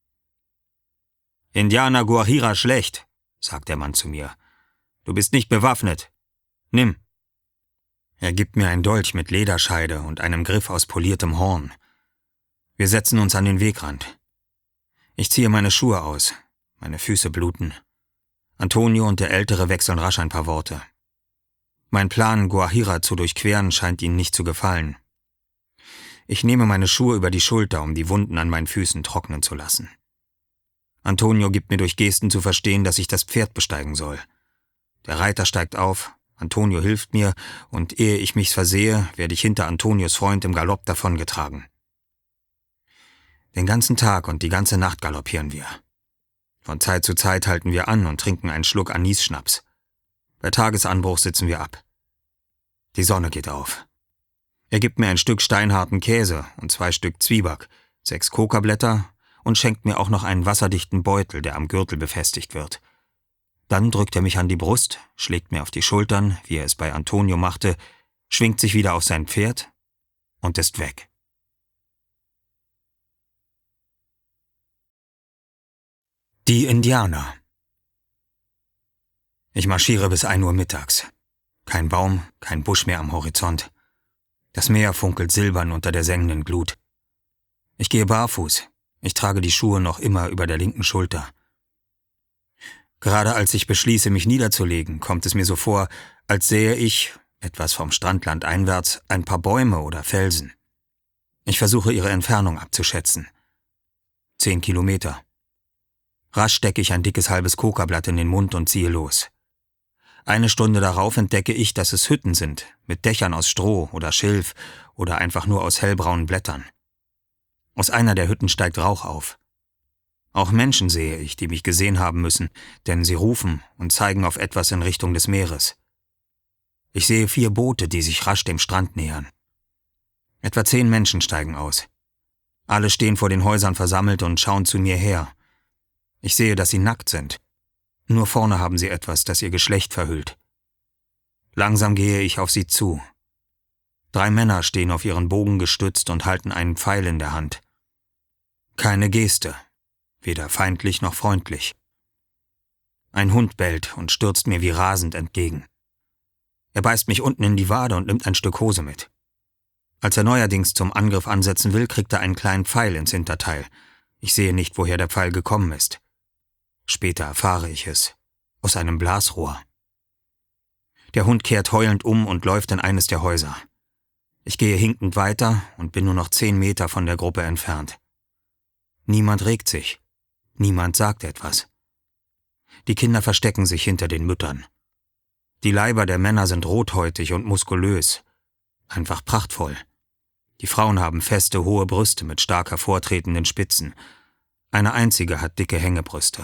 »Indianer Guajira schlecht«, sagt der Mann zu mir. »Du bist nicht bewaffnet. Nimm.« Er gibt mir einen Dolch mit Lederscheide und einem Griff aus poliertem Horn. Wir setzen uns an den Wegrand. Ich ziehe meine Schuhe aus. Meine Füße bluten. Antonio und der Ältere wechseln rasch ein paar Worte. Mein Plan, Guajira zu durchqueren, scheint ihnen nicht zu gefallen. Ich nehme meine Schuhe über die Schulter, um die Wunden an meinen Füßen trocknen zu lassen. Antonio gibt mir durch Gesten zu verstehen, dass ich das Pferd besteigen soll. Der Reiter steigt auf, Antonio hilft mir, und ehe ich mich versehe, werde ich hinter Antonios Freund im Galopp davongetragen. Den ganzen Tag und die ganze Nacht galoppieren wir. Von Zeit zu Zeit halten wir an und trinken einen Schluck Anisschnaps. Bei Tagesanbruch sitzen wir ab. Die Sonne geht auf. Er gibt mir ein Stück steinharten Käse und zwei Stück Zwieback, sechs Kokablätter und schenkt mir auch noch einen wasserdichten Beutel, der am Gürtel befestigt wird. Dann drückt er mich an die Brust, schlägt mir auf die Schultern, wie er es bei Antonio machte, schwingt sich wieder auf sein Pferd und ist weg. Die Indianer. Ich marschiere bis ein Uhr mittags. Kein Baum, kein Busch mehr am Horizont. Das Meer funkelt silbern unter der sengenden Glut. Ich gehe barfuß. Ich trage die Schuhe noch immer über der linken Schulter. Gerade als ich beschließe, mich niederzulegen, kommt es mir so vor, als sähe ich, etwas vom Strandland einwärts, ein paar Bäume oder Felsen. Ich versuche, ihre Entfernung abzuschätzen. Zehn Kilometer. Rasch stecke ich ein dickes halbes Kokablatt in den Mund und ziehe los. Eine Stunde darauf entdecke ich, dass es Hütten sind, mit Dächern aus Stroh oder Schilf oder einfach nur aus hellbraunen Blättern. Aus einer der Hütten steigt Rauch auf. Auch Menschen sehe ich, die mich gesehen haben müssen, denn sie rufen und zeigen auf etwas in Richtung des Meeres. Ich sehe vier Boote, die sich rasch dem Strand nähern. Etwa zehn Menschen steigen aus. Alle stehen vor den Häusern versammelt und schauen zu mir her. Ich sehe, dass sie nackt sind. Nur vorne haben sie etwas, das ihr Geschlecht verhüllt. Langsam gehe ich auf sie zu. Drei Männer stehen auf ihren Bogen gestützt und halten einen Pfeil in der Hand. Keine Geste, weder feindlich noch freundlich. Ein Hund bellt und stürzt mir wie rasend entgegen. Er beißt mich unten in die Wade und nimmt ein Stück Hose mit. Als er neuerdings zum Angriff ansetzen will, kriegt er einen kleinen Pfeil ins Hinterteil. Ich sehe nicht, woher der Pfeil gekommen ist. Später erfahre ich es. Aus einem Blasrohr. Der Hund kehrt heulend um und läuft in eines der Häuser. Ich gehe hinkend weiter und bin nur noch zehn Meter von der Gruppe entfernt. Niemand regt sich. Niemand sagt etwas. Die Kinder verstecken sich hinter den Müttern. Die Leiber der Männer sind rothäutig und muskulös. Einfach prachtvoll. Die Frauen haben feste, hohe Brüste mit stark hervortretenden Spitzen. Eine einzige hat dicke Hängebrüste.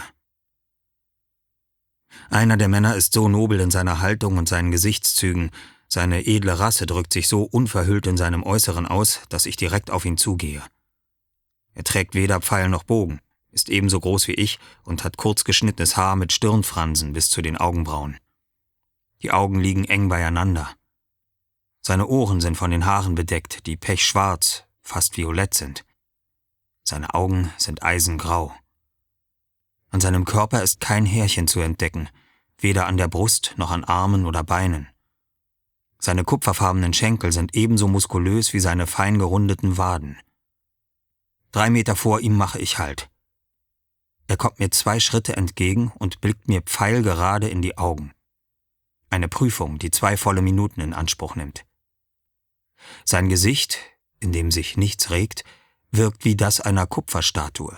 Einer der Männer ist so nobel in seiner Haltung und seinen Gesichtszügen, seine edle Rasse drückt sich so unverhüllt in seinem Äußeren aus, dass ich direkt auf ihn zugehe. Er trägt weder Pfeil noch Bogen, ist ebenso groß wie ich und hat kurz geschnittenes Haar mit Stirnfransen bis zu den Augenbrauen. Die Augen liegen eng beieinander. Seine Ohren sind von den Haaren bedeckt, die pechschwarz, fast violett sind. Seine Augen sind eisengrau. An seinem Körper ist kein Härchen zu entdecken, weder an der Brust noch an Armen oder Beinen. Seine kupferfarbenen Schenkel sind ebenso muskulös wie seine fein gerundeten Waden. Drei Meter vor ihm mache ich Halt. Er kommt mir zwei Schritte entgegen und blickt mir pfeilgerade in die Augen. Eine Prüfung, die zwei volle Minuten in Anspruch nimmt. Sein Gesicht, in dem sich nichts regt, wirkt wie das einer Kupferstatue.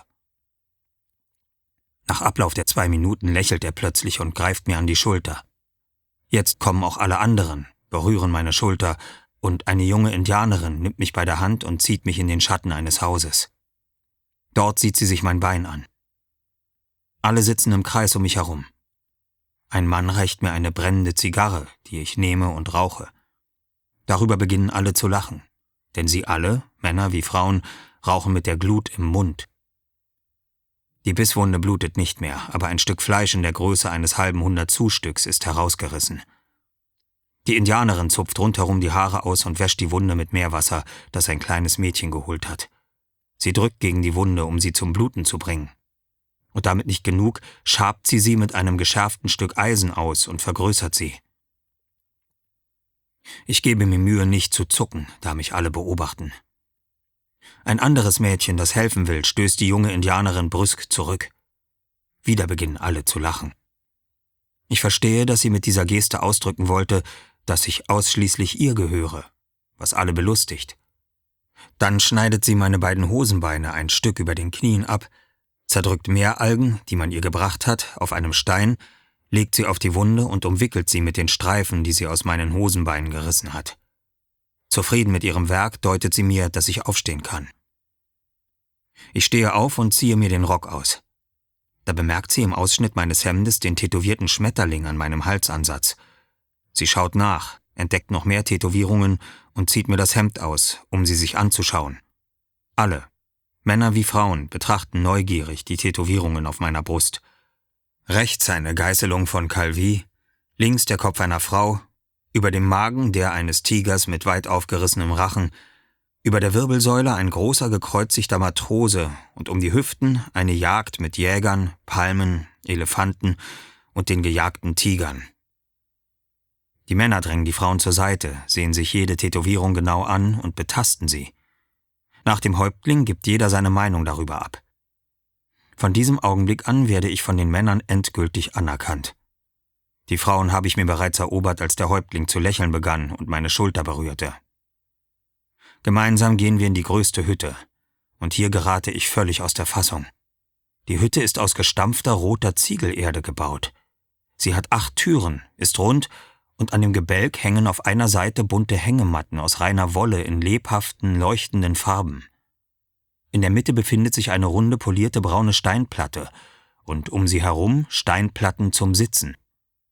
Nach Ablauf der zwei Minuten lächelt er plötzlich und greift mir an die Schulter. Jetzt kommen auch alle anderen, berühren meine Schulter, und eine junge Indianerin nimmt mich bei der Hand und zieht mich in den Schatten eines Hauses. Dort sieht sie sich mein Bein an. Alle sitzen im Kreis um mich herum. Ein Mann reicht mir eine brennende Zigarre, die ich nehme und rauche. Darüber beginnen alle zu lachen, denn sie alle, Männer wie Frauen, rauchen mit der Glut im Mund. Die Bisswunde blutet nicht mehr, aber ein Stück Fleisch in der Größe eines halben Hundertzu-Stücks ist herausgerissen. Die Indianerin zupft rundherum die Haare aus und wäscht die Wunde mit Meerwasser, das ein kleines Mädchen geholt hat. Sie drückt gegen die Wunde, um sie zum Bluten zu bringen. Und damit nicht genug, schabt sie sie mit einem geschärften Stück Eisen aus und vergrößert sie. Ich gebe mir Mühe, nicht zu zucken, da mich alle beobachten. Ein anderes Mädchen, das helfen will, stößt die junge Indianerin brüsk zurück. Wieder beginnen alle zu lachen. Ich verstehe, dass sie mit dieser Geste ausdrücken wollte, dass ich ausschließlich ihr gehöre, was alle belustigt. Dann schneidet sie meine beiden Hosenbeine ein Stück über den Knien ab, zerdrückt Meeralgen, die man ihr gebracht hat, auf einem Stein, legt sie auf die Wunde und umwickelt sie mit den Streifen, die sie aus meinen Hosenbeinen gerissen hat. Zufrieden mit ihrem Werk deutet sie mir, dass ich aufstehen kann. Ich stehe auf und ziehe mir den Rock aus. Da bemerkt sie im Ausschnitt meines Hemdes den tätowierten Schmetterling an meinem Halsansatz. Sie schaut nach, entdeckt noch mehr Tätowierungen und zieht mir das Hemd aus, um sie sich anzuschauen. Alle, Männer wie Frauen, betrachten neugierig die Tätowierungen auf meiner Brust. Rechts eine Geißelung von Calvi, links der Kopf einer Frau, über dem Magen der eines Tigers mit weit aufgerissenem Rachen, über der Wirbelsäule ein großer gekreuzigter Matrose und um die Hüften eine Jagd mit Jägern, Palmen, Elefanten und den gejagten Tigern. Die Männer drängen die Frauen zur Seite, sehen sich jede Tätowierung genau an und betasten sie. Nach dem Häuptling gibt jeder seine Meinung darüber ab. Von diesem Augenblick an werde ich von den Männern endgültig anerkannt. Die Frauen habe ich mir bereits erobert, als der Häuptling zu lächeln begann und meine Schulter berührte. Gemeinsam gehen wir in die größte Hütte, und hier gerate ich völlig aus der Fassung. Die Hütte ist aus gestampfter roter Ziegelerde gebaut. Sie hat acht Türen, ist rund, und an dem Gebälk hängen auf einer Seite bunte Hängematten aus reiner Wolle in lebhaften, leuchtenden Farben. In der Mitte befindet sich eine runde, polierte braune Steinplatte und um sie herum Steinplatten zum Sitzen.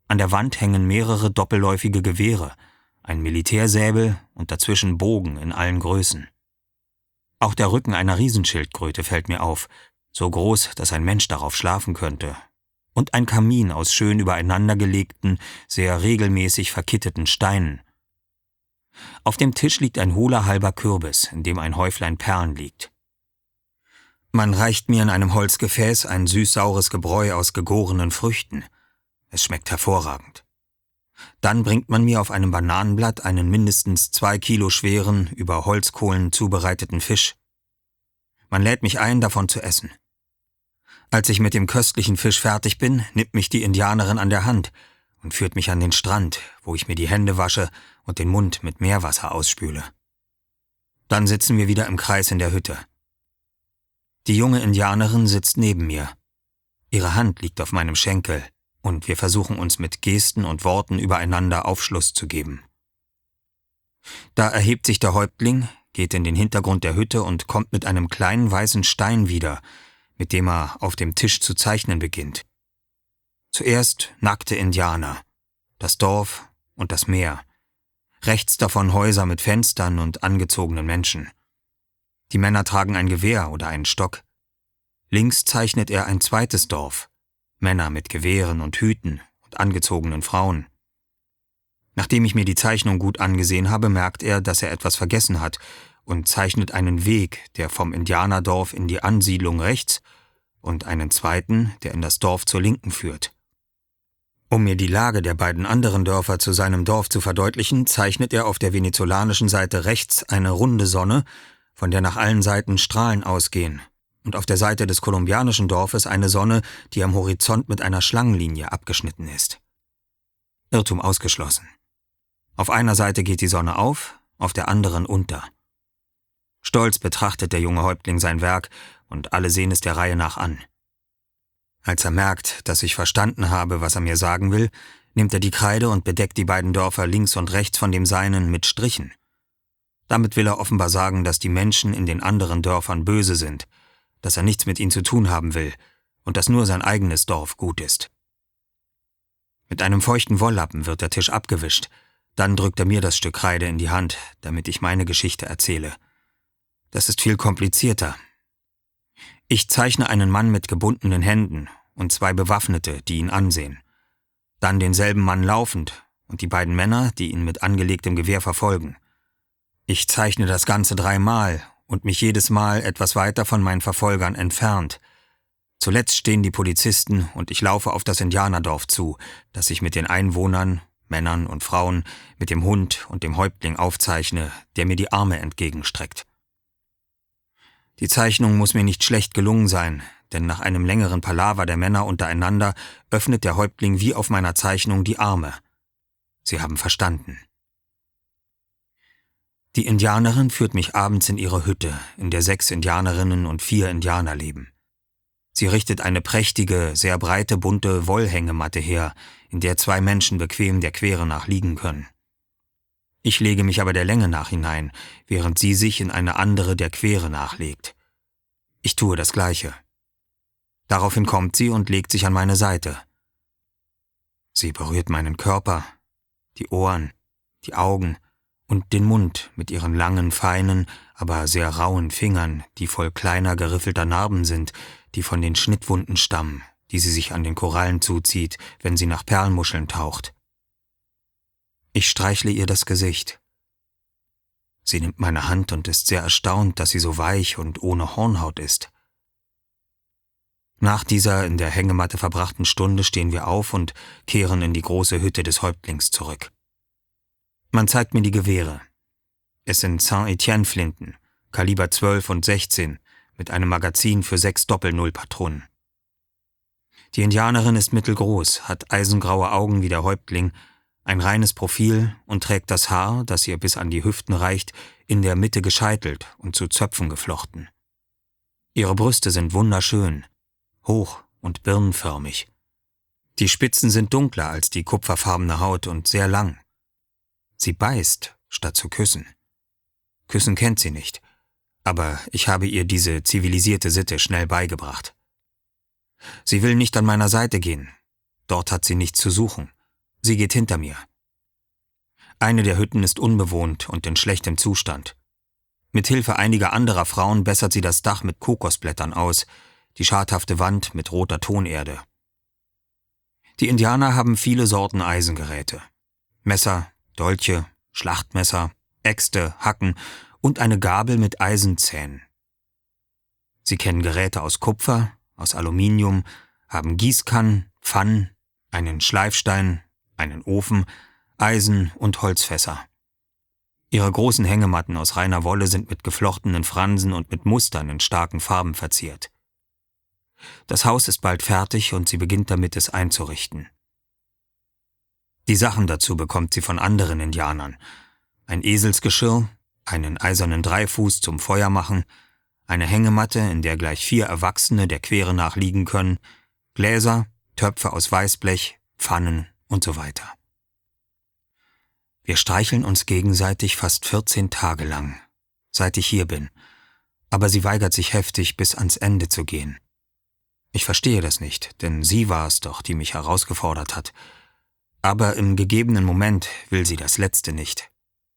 An der Wand hängen mehrere doppelläufige Gewehre, ein Militärsäbel und dazwischen Bogen in allen Größen. Auch der Rücken einer Riesenschildkröte fällt mir auf, so groß, dass ein Mensch darauf schlafen könnte. Und ein Kamin aus schön übereinandergelegten, sehr regelmäßig verkitteten Steinen. Auf dem Tisch liegt ein hohler halber Kürbis, in dem ein Häuflein Perlen liegt. Man reicht mir in einem Holzgefäß ein süß-saures Gebräu aus gegorenen Früchten. Es schmeckt hervorragend. Dann bringt man mir auf einem Bananenblatt einen mindestens zwei Kilo schweren, über Holzkohlen zubereiteten Fisch. Man lädt mich ein, davon zu essen. Als ich mit dem köstlichen Fisch fertig bin, nimmt mich die Indianerin an der Hand und führt mich an den Strand, wo ich mir die Hände wasche und den Mund mit Meerwasser ausspüle. Dann sitzen wir wieder im Kreis in der Hütte. Die junge Indianerin sitzt neben mir. Ihre Hand liegt auf meinem Schenkel, und wir versuchen uns mit Gesten und Worten übereinander Aufschluss zu geben. Da erhebt sich der Häuptling, geht in den Hintergrund der Hütte und kommt mit einem kleinen weißen Stein wieder, mit dem er auf dem Tisch zu zeichnen beginnt. Zuerst nackte Indianer, das Dorf und das Meer, rechts davon Häuser mit Fenstern und angezogenen Menschen. Die Männer tragen ein Gewehr oder einen Stock. Links zeichnet er ein zweites Dorf, Männer mit Gewehren und Hüten und angezogenen Frauen. Nachdem ich mir die Zeichnung gut angesehen habe, merkt er, dass er etwas vergessen hat und zeichnet einen Weg, der vom Indianerdorf in die Ansiedlung rechts und einen zweiten, der in das Dorf zur Linken führt. Um mir die Lage der beiden anderen Dörfer zu seinem Dorf zu verdeutlichen, zeichnet er auf der venezolanischen Seite rechts eine runde Sonne, von der nach allen Seiten Strahlen ausgehen, und auf der Seite des kolumbianischen Dorfes eine Sonne, die am Horizont mit einer Schlangenlinie abgeschnitten ist. Irrtum ausgeschlossen. Auf einer Seite geht die Sonne auf, auf der anderen unter. Stolz betrachtet der junge Häuptling sein Werk, und alle sehen es der Reihe nach an. Als er merkt, dass ich verstanden habe, was er mir sagen will, nimmt er die Kreide und bedeckt die beiden Dörfer links und rechts von dem seinen mit Strichen. Damit will er offenbar sagen, dass die Menschen in den anderen Dörfern böse sind, dass er nichts mit ihnen zu tun haben will und dass nur sein eigenes Dorf gut ist. Mit einem feuchten Wolllappen wird der Tisch abgewischt, dann drückt er mir das Stück Kreide in die Hand, damit ich meine Geschichte erzähle. Das ist viel komplizierter. Ich zeichne einen Mann mit gebundenen Händen und zwei Bewaffnete, die ihn ansehen. Dann denselben Mann laufend und die beiden Männer, die ihn mit angelegtem Gewehr verfolgen. Ich zeichne das Ganze dreimal und mich jedes Mal etwas weiter von meinen Verfolgern entfernt. Zuletzt stehen die Polizisten und ich laufe auf das Indianerdorf zu, das ich mit den Einwohnern, Männern und Frauen, mit dem Hund und dem Häuptling aufzeichne, der mir die Arme entgegenstreckt. Die Zeichnung muss mir nicht schlecht gelungen sein, denn nach einem längeren Palaver der Männer untereinander öffnet der Häuptling wie auf meiner Zeichnung die Arme. Sie haben verstanden. Die Indianerin führt mich abends in ihre Hütte, in der sechs Indianerinnen und vier Indianer leben. Sie richtet eine prächtige, sehr breite, bunte Wollhängematte her, in der zwei Menschen bequem der Quere nach liegen können. Ich lege mich aber der Länge nach hinein, während sie sich in eine andere der Quere nachlegt. Ich tue das Gleiche. Daraufhin kommt sie und legt sich an meine Seite. Sie berührt meinen Körper, die Ohren, die Augen und den Mund mit ihren langen, feinen, aber sehr rauen Fingern, die voll kleiner, geriffelter Narben sind, die von den Schnittwunden stammen, die sie sich an den Korallen zuzieht, wenn sie nach Perlmuscheln taucht. Ich streichle ihr das Gesicht. Sie nimmt meine Hand und ist sehr erstaunt, dass sie so weich und ohne Hornhaut ist. Nach dieser in der Hängematte verbrachten Stunde stehen wir auf und kehren in die große Hütte des Häuptlings zurück. Man zeigt mir die Gewehre. Es sind Saint-Étienne-Flinten, Kaliber zwölf und sechzehn, mit einem Magazin für sechs Doppel-Null-Patronen. Die Indianerin ist mittelgroß, hat eisengraue Augen wie der Häuptling, ein reines Profil und trägt das Haar, das ihr bis an die Hüften reicht, in der Mitte gescheitelt und zu Zöpfen geflochten. Ihre Brüste sind wunderschön, hoch und birnenförmig. Die Spitzen sind dunkler als die kupferfarbene Haut und sehr lang. Sie beißt, statt zu küssen. Küssen kennt sie nicht, aber ich habe ihr diese zivilisierte Sitte schnell beigebracht. Sie will nicht an meiner Seite gehen, dort hat sie nichts zu suchen, Sie geht hinter mir. Eine der Hütten ist unbewohnt und in schlechtem Zustand. Mit Hilfe einiger anderer Frauen bessert sie das Dach mit Kokosblättern aus, die schadhafte Wand mit roter Tonerde. Die Indianer haben viele Sorten Eisengeräte. Messer, Dolche, Schlachtmesser, Äxte, Hacken und eine Gabel mit Eisenzähnen. Sie kennen Geräte aus Kupfer, aus Aluminium, haben Gießkannen, Pfannen, einen Schleifstein, einen Ofen, Eisen und Holzfässer. Ihre großen Hängematten aus reiner Wolle sind mit geflochtenen Fransen und mit Mustern in starken Farben verziert. Das Haus ist bald fertig und sie beginnt damit, es einzurichten. Die Sachen dazu bekommt sie von anderen Indianern. Ein Eselsgeschirr, einen eisernen Dreifuß zum Feuer machen, eine Hängematte, in der gleich vier Erwachsene der Quere nach liegen können, Gläser, Töpfe aus Weißblech, Pfannen und so weiter. Wir streicheln uns gegenseitig fast vierzehn Tage lang, seit ich hier bin, aber sie weigert sich heftig, bis ans Ende zu gehen. Ich verstehe das nicht, denn sie war es doch, die mich herausgefordert hat. Aber im gegebenen Moment will sie das Letzte nicht.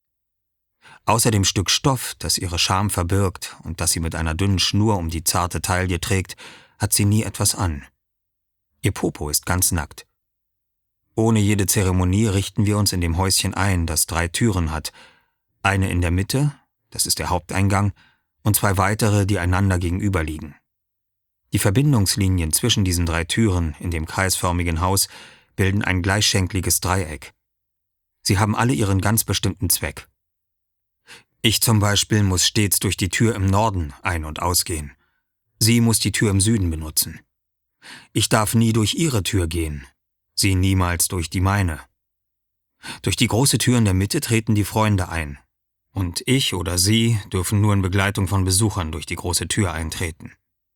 Außer dem Stück Stoff, das ihre Scham verbirgt und das sie mit einer dünnen Schnur um die zarte Taille trägt, hat sie nie etwas an. Ihr Popo ist ganz nackt. Ohne jede Zeremonie richten wir uns in dem Häuschen ein, das drei Türen hat. Eine in der Mitte, das ist der Haupteingang, und zwei weitere, die einander gegenüberliegen. Die Verbindungslinien zwischen diesen drei Türen in dem kreisförmigen Haus bilden ein gleichschenkliges Dreieck. Sie haben alle ihren ganz bestimmten Zweck. Ich zum Beispiel muss stets durch die Tür im Norden ein- und ausgehen. Sie muss die Tür im Süden benutzen. Ich darf nie durch ihre Tür gehen, sie niemals durch die meine. Durch die große Tür in der Mitte treten die Freunde ein, und ich oder sie dürfen nur in Begleitung von Besuchern durch die große Tür eintreten.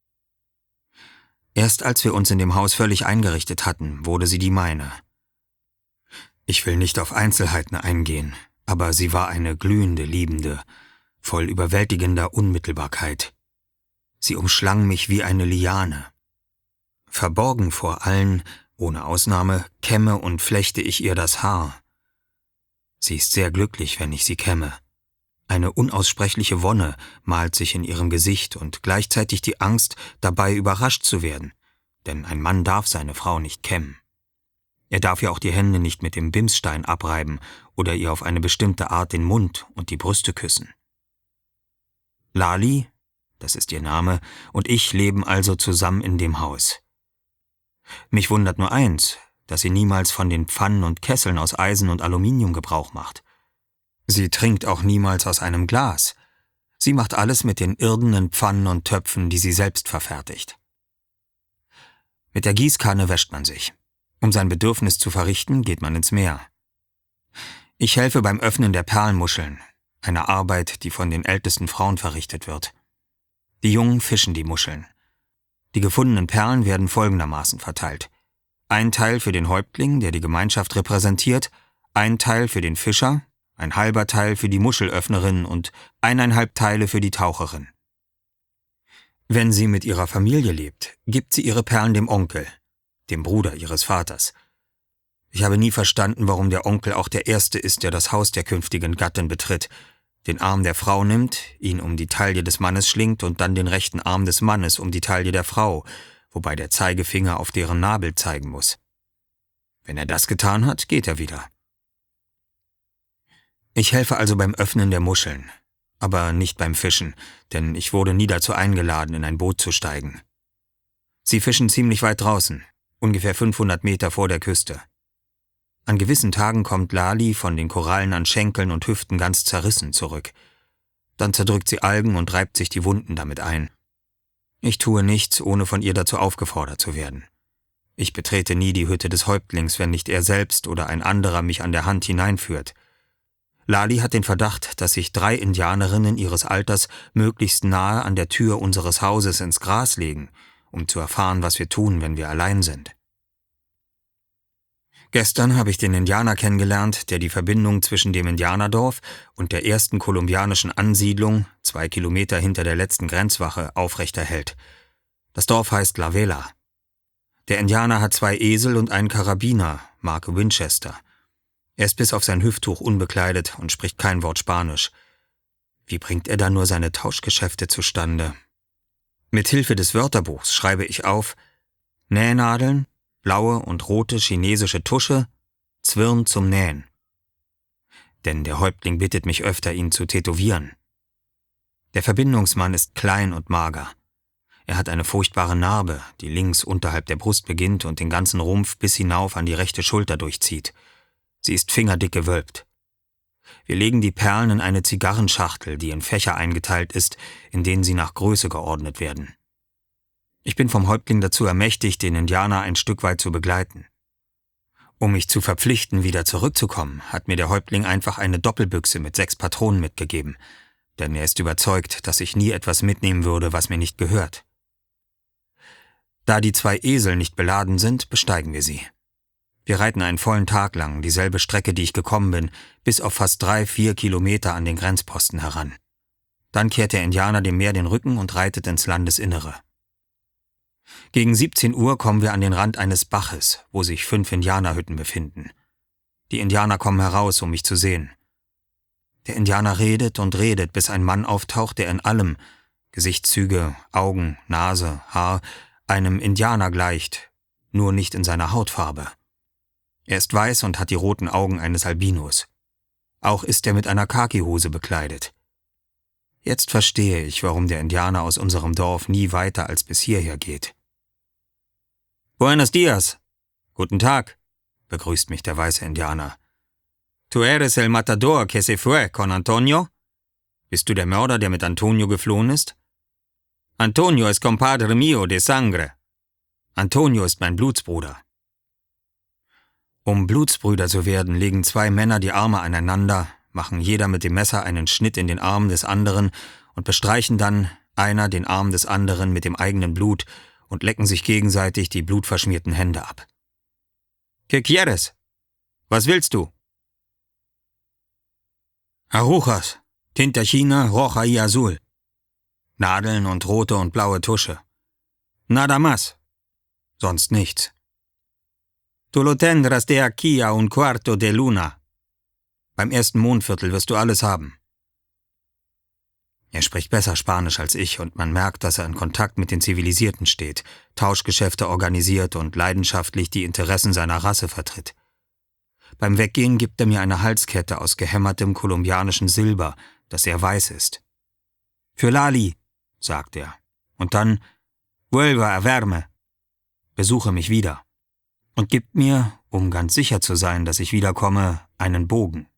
Erst als wir uns in dem Haus völlig eingerichtet hatten, wurde sie die meine. Ich will nicht auf Einzelheiten eingehen, aber sie war eine glühende Liebende, voll überwältigender Unmittelbarkeit. Sie umschlang mich wie eine Liane. Verborgen vor allen, ohne Ausnahme, kämme und flechte ich ihr das Haar. Sie ist sehr glücklich, wenn ich sie kämme. Eine unaussprechliche Wonne malt sich in ihrem Gesicht und gleichzeitig die Angst, dabei überrascht zu werden, denn ein Mann darf seine Frau nicht kämmen. Er darf ihr auch die Hände nicht mit dem Bimsstein abreiben oder ihr auf eine bestimmte Art den Mund und die Brüste küssen. Lali, das ist ihr Name, und ich leben also zusammen in dem Haus. Mich wundert nur eins, dass sie niemals von den Pfannen und Kesseln aus Eisen und Aluminium Gebrauch macht. Sie trinkt auch niemals aus einem Glas. Sie macht alles mit den irdenen Pfannen und Töpfen, die sie selbst verfertigt. Mit der Gießkanne wäscht man sich. Um sein Bedürfnis zu verrichten, geht man ins Meer. Ich helfe beim Öffnen der Perlmuscheln, eine Arbeit, die von den ältesten Frauen verrichtet wird. Die Jungen fischen die Muscheln. Die gefundenen Perlen werden folgendermaßen verteilt. Ein Teil für den Häuptling, der die Gemeinschaft repräsentiert, ein Teil für den Fischer, ein halber Teil für die Muschelöffnerin und eineinhalb Teile für die Taucherin. Wenn sie mit ihrer Familie lebt, gibt sie ihre Perlen dem Onkel, dem Bruder ihres Vaters. Ich habe nie verstanden, warum der Onkel auch der Erste ist, der das Haus der künftigen Gattin betritt, den Arm der Frau nimmt, ihn um die Taille des Mannes schlingt und dann den rechten Arm des Mannes um die Taille der Frau, wobei der Zeigefinger auf deren Nabel zeigen muss. Wenn er das getan hat, geht er wieder. Ich helfe also beim Öffnen der Muscheln, aber nicht beim Fischen, denn ich wurde nie dazu eingeladen, in ein Boot zu steigen. Sie fischen ziemlich weit draußen, ungefähr fünfhundert Meter vor der Küste. An gewissen Tagen kommt Lali von den Korallen an Schenkeln und Hüften ganz zerrissen zurück. Dann zerdrückt sie Algen und reibt sich die Wunden damit ein. Ich tue nichts, ohne von ihr dazu aufgefordert zu werden. Ich betrete nie die Hütte des Häuptlings, wenn nicht er selbst oder ein anderer mich an der Hand hineinführt. Lali hat den Verdacht, dass sich drei Indianerinnen ihres Alters möglichst nahe an der Tür unseres Hauses ins Gras legen, um zu erfahren, was wir tun, wenn wir allein sind. Gestern habe ich den Indianer kennengelernt, der die Verbindung zwischen dem Indianerdorf und der ersten kolumbianischen Ansiedlung, zwei Kilometer hinter der letzten Grenzwache, aufrechterhält. Das Dorf heißt La Vela. Der Indianer hat zwei Esel und einen Karabiner, Marke Winchester. Er ist bis auf sein Hüfttuch unbekleidet und spricht kein Wort Spanisch. Wie bringt er da nur seine Tauschgeschäfte zustande? Mit Hilfe des Wörterbuchs schreibe ich auf: Nähnadeln, blaue und rote chinesische Tusche, Zwirn zum Nähen. Denn der Häuptling bittet mich öfter, ihn zu tätowieren. Der Verbindungsmann ist klein und mager. Er hat eine furchtbare Narbe, die links unterhalb der Brust beginnt und den ganzen Rumpf bis hinauf an die rechte Schulter durchzieht. Sie ist fingerdick gewölbt. Wir legen die Perlen in eine Zigarrenschachtel, die in Fächer eingeteilt ist, in denen sie nach Größe geordnet werden. Ich bin vom Häuptling dazu ermächtigt, den Indianer ein Stück weit zu begleiten. Um mich zu verpflichten, wieder zurückzukommen, hat mir der Häuptling einfach eine Doppelbüchse mit sechs Patronen mitgegeben, denn er ist überzeugt, dass ich nie etwas mitnehmen würde, was mir nicht gehört. Da die zwei Esel nicht beladen sind, besteigen wir sie. Wir reiten einen vollen Tag lang, dieselbe Strecke, die ich gekommen bin, bis auf fast drei, vier Kilometer an den Grenzposten heran. Dann kehrt der Indianer dem Meer den Rücken und reitet ins Landesinnere. Gegen siebzehn Uhr kommen wir an den Rand eines Baches, wo sich fünf Indianerhütten befinden. Die Indianer kommen heraus, um mich zu sehen. Der Indianer redet und redet, bis ein Mann auftaucht, der in allem, Gesichtszüge, Augen, Nase, Haar, einem Indianer gleicht, nur nicht in seiner Hautfarbe. Er ist weiß und hat die roten Augen eines Albinos. Auch ist er mit einer Khakihose bekleidet. Jetzt verstehe ich, warum der Indianer aus unserem Dorf nie weiter als bis hierher geht. Buenos dias. Guten Tag, begrüßt mich der weiße Indianer. Tu eres el matador que se fue con Antonio? Bist du der Mörder, der mit Antonio geflohen ist? Antonio es compadre mio de sangre. Antonio ist mein Blutsbruder. Um Blutsbrüder zu werden, legen zwei Männer die Arme aneinander, machen jeder mit dem Messer einen Schnitt in den Arm des anderen und bestreichen dann einer den Arm des anderen mit dem eigenen Blut und lecken sich gegenseitig die blutverschmierten Hände ab. ¿Qué quieres? Was willst du? Agujas, Tinta China, roja y azul. Nadeln und rote und blaue Tusche. Nada más. Sonst nichts. Tu lo tendrás de aquí a un cuarto de luna. Beim ersten Mondviertel wirst du alles haben. Er spricht besser Spanisch als ich und man merkt, dass er in Kontakt mit den Zivilisierten steht, Tauschgeschäfte organisiert und leidenschaftlich die Interessen seiner Rasse vertritt. Beim Weggehen gibt er mir eine Halskette aus gehämmertem kolumbianischem Silber, das sehr weiß ist. Für Lali, sagt er. Und dann, vuelva a verme, besuche mich wieder. Und gibt mir, um ganz sicher zu sein, dass ich wiederkomme, einen Bogen.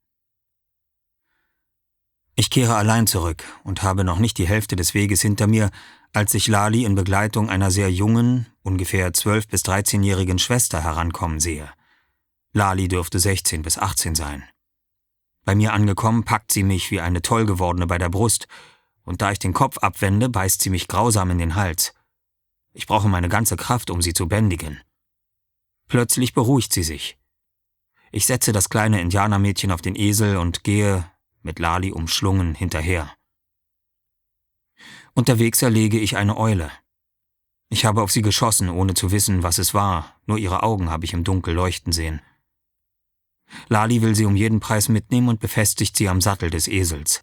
Ich kehre allein zurück und habe noch nicht die Hälfte des Weges hinter mir, als ich Lali in Begleitung einer sehr jungen, ungefähr zwölf- bis dreizehnjährigen Schwester herankommen sehe. Lali dürfte sechzehn bis achtzehn sein. Bei mir angekommen, packt sie mich wie eine Tollgewordene bei der Brust, und da ich den Kopf abwende, beißt sie mich grausam in den Hals. Ich brauche meine ganze Kraft, um sie zu bändigen. Plötzlich beruhigt sie sich. Ich setze das kleine Indianermädchen auf den Esel und gehe, mit Lali umschlungen, hinterher. Unterwegs erlege ich eine Eule. Ich habe auf sie geschossen, ohne zu wissen, was es war, nur ihre Augen habe ich im Dunkel leuchten sehen. Lali will sie um jeden Preis mitnehmen und befestigt sie am Sattel des Esels.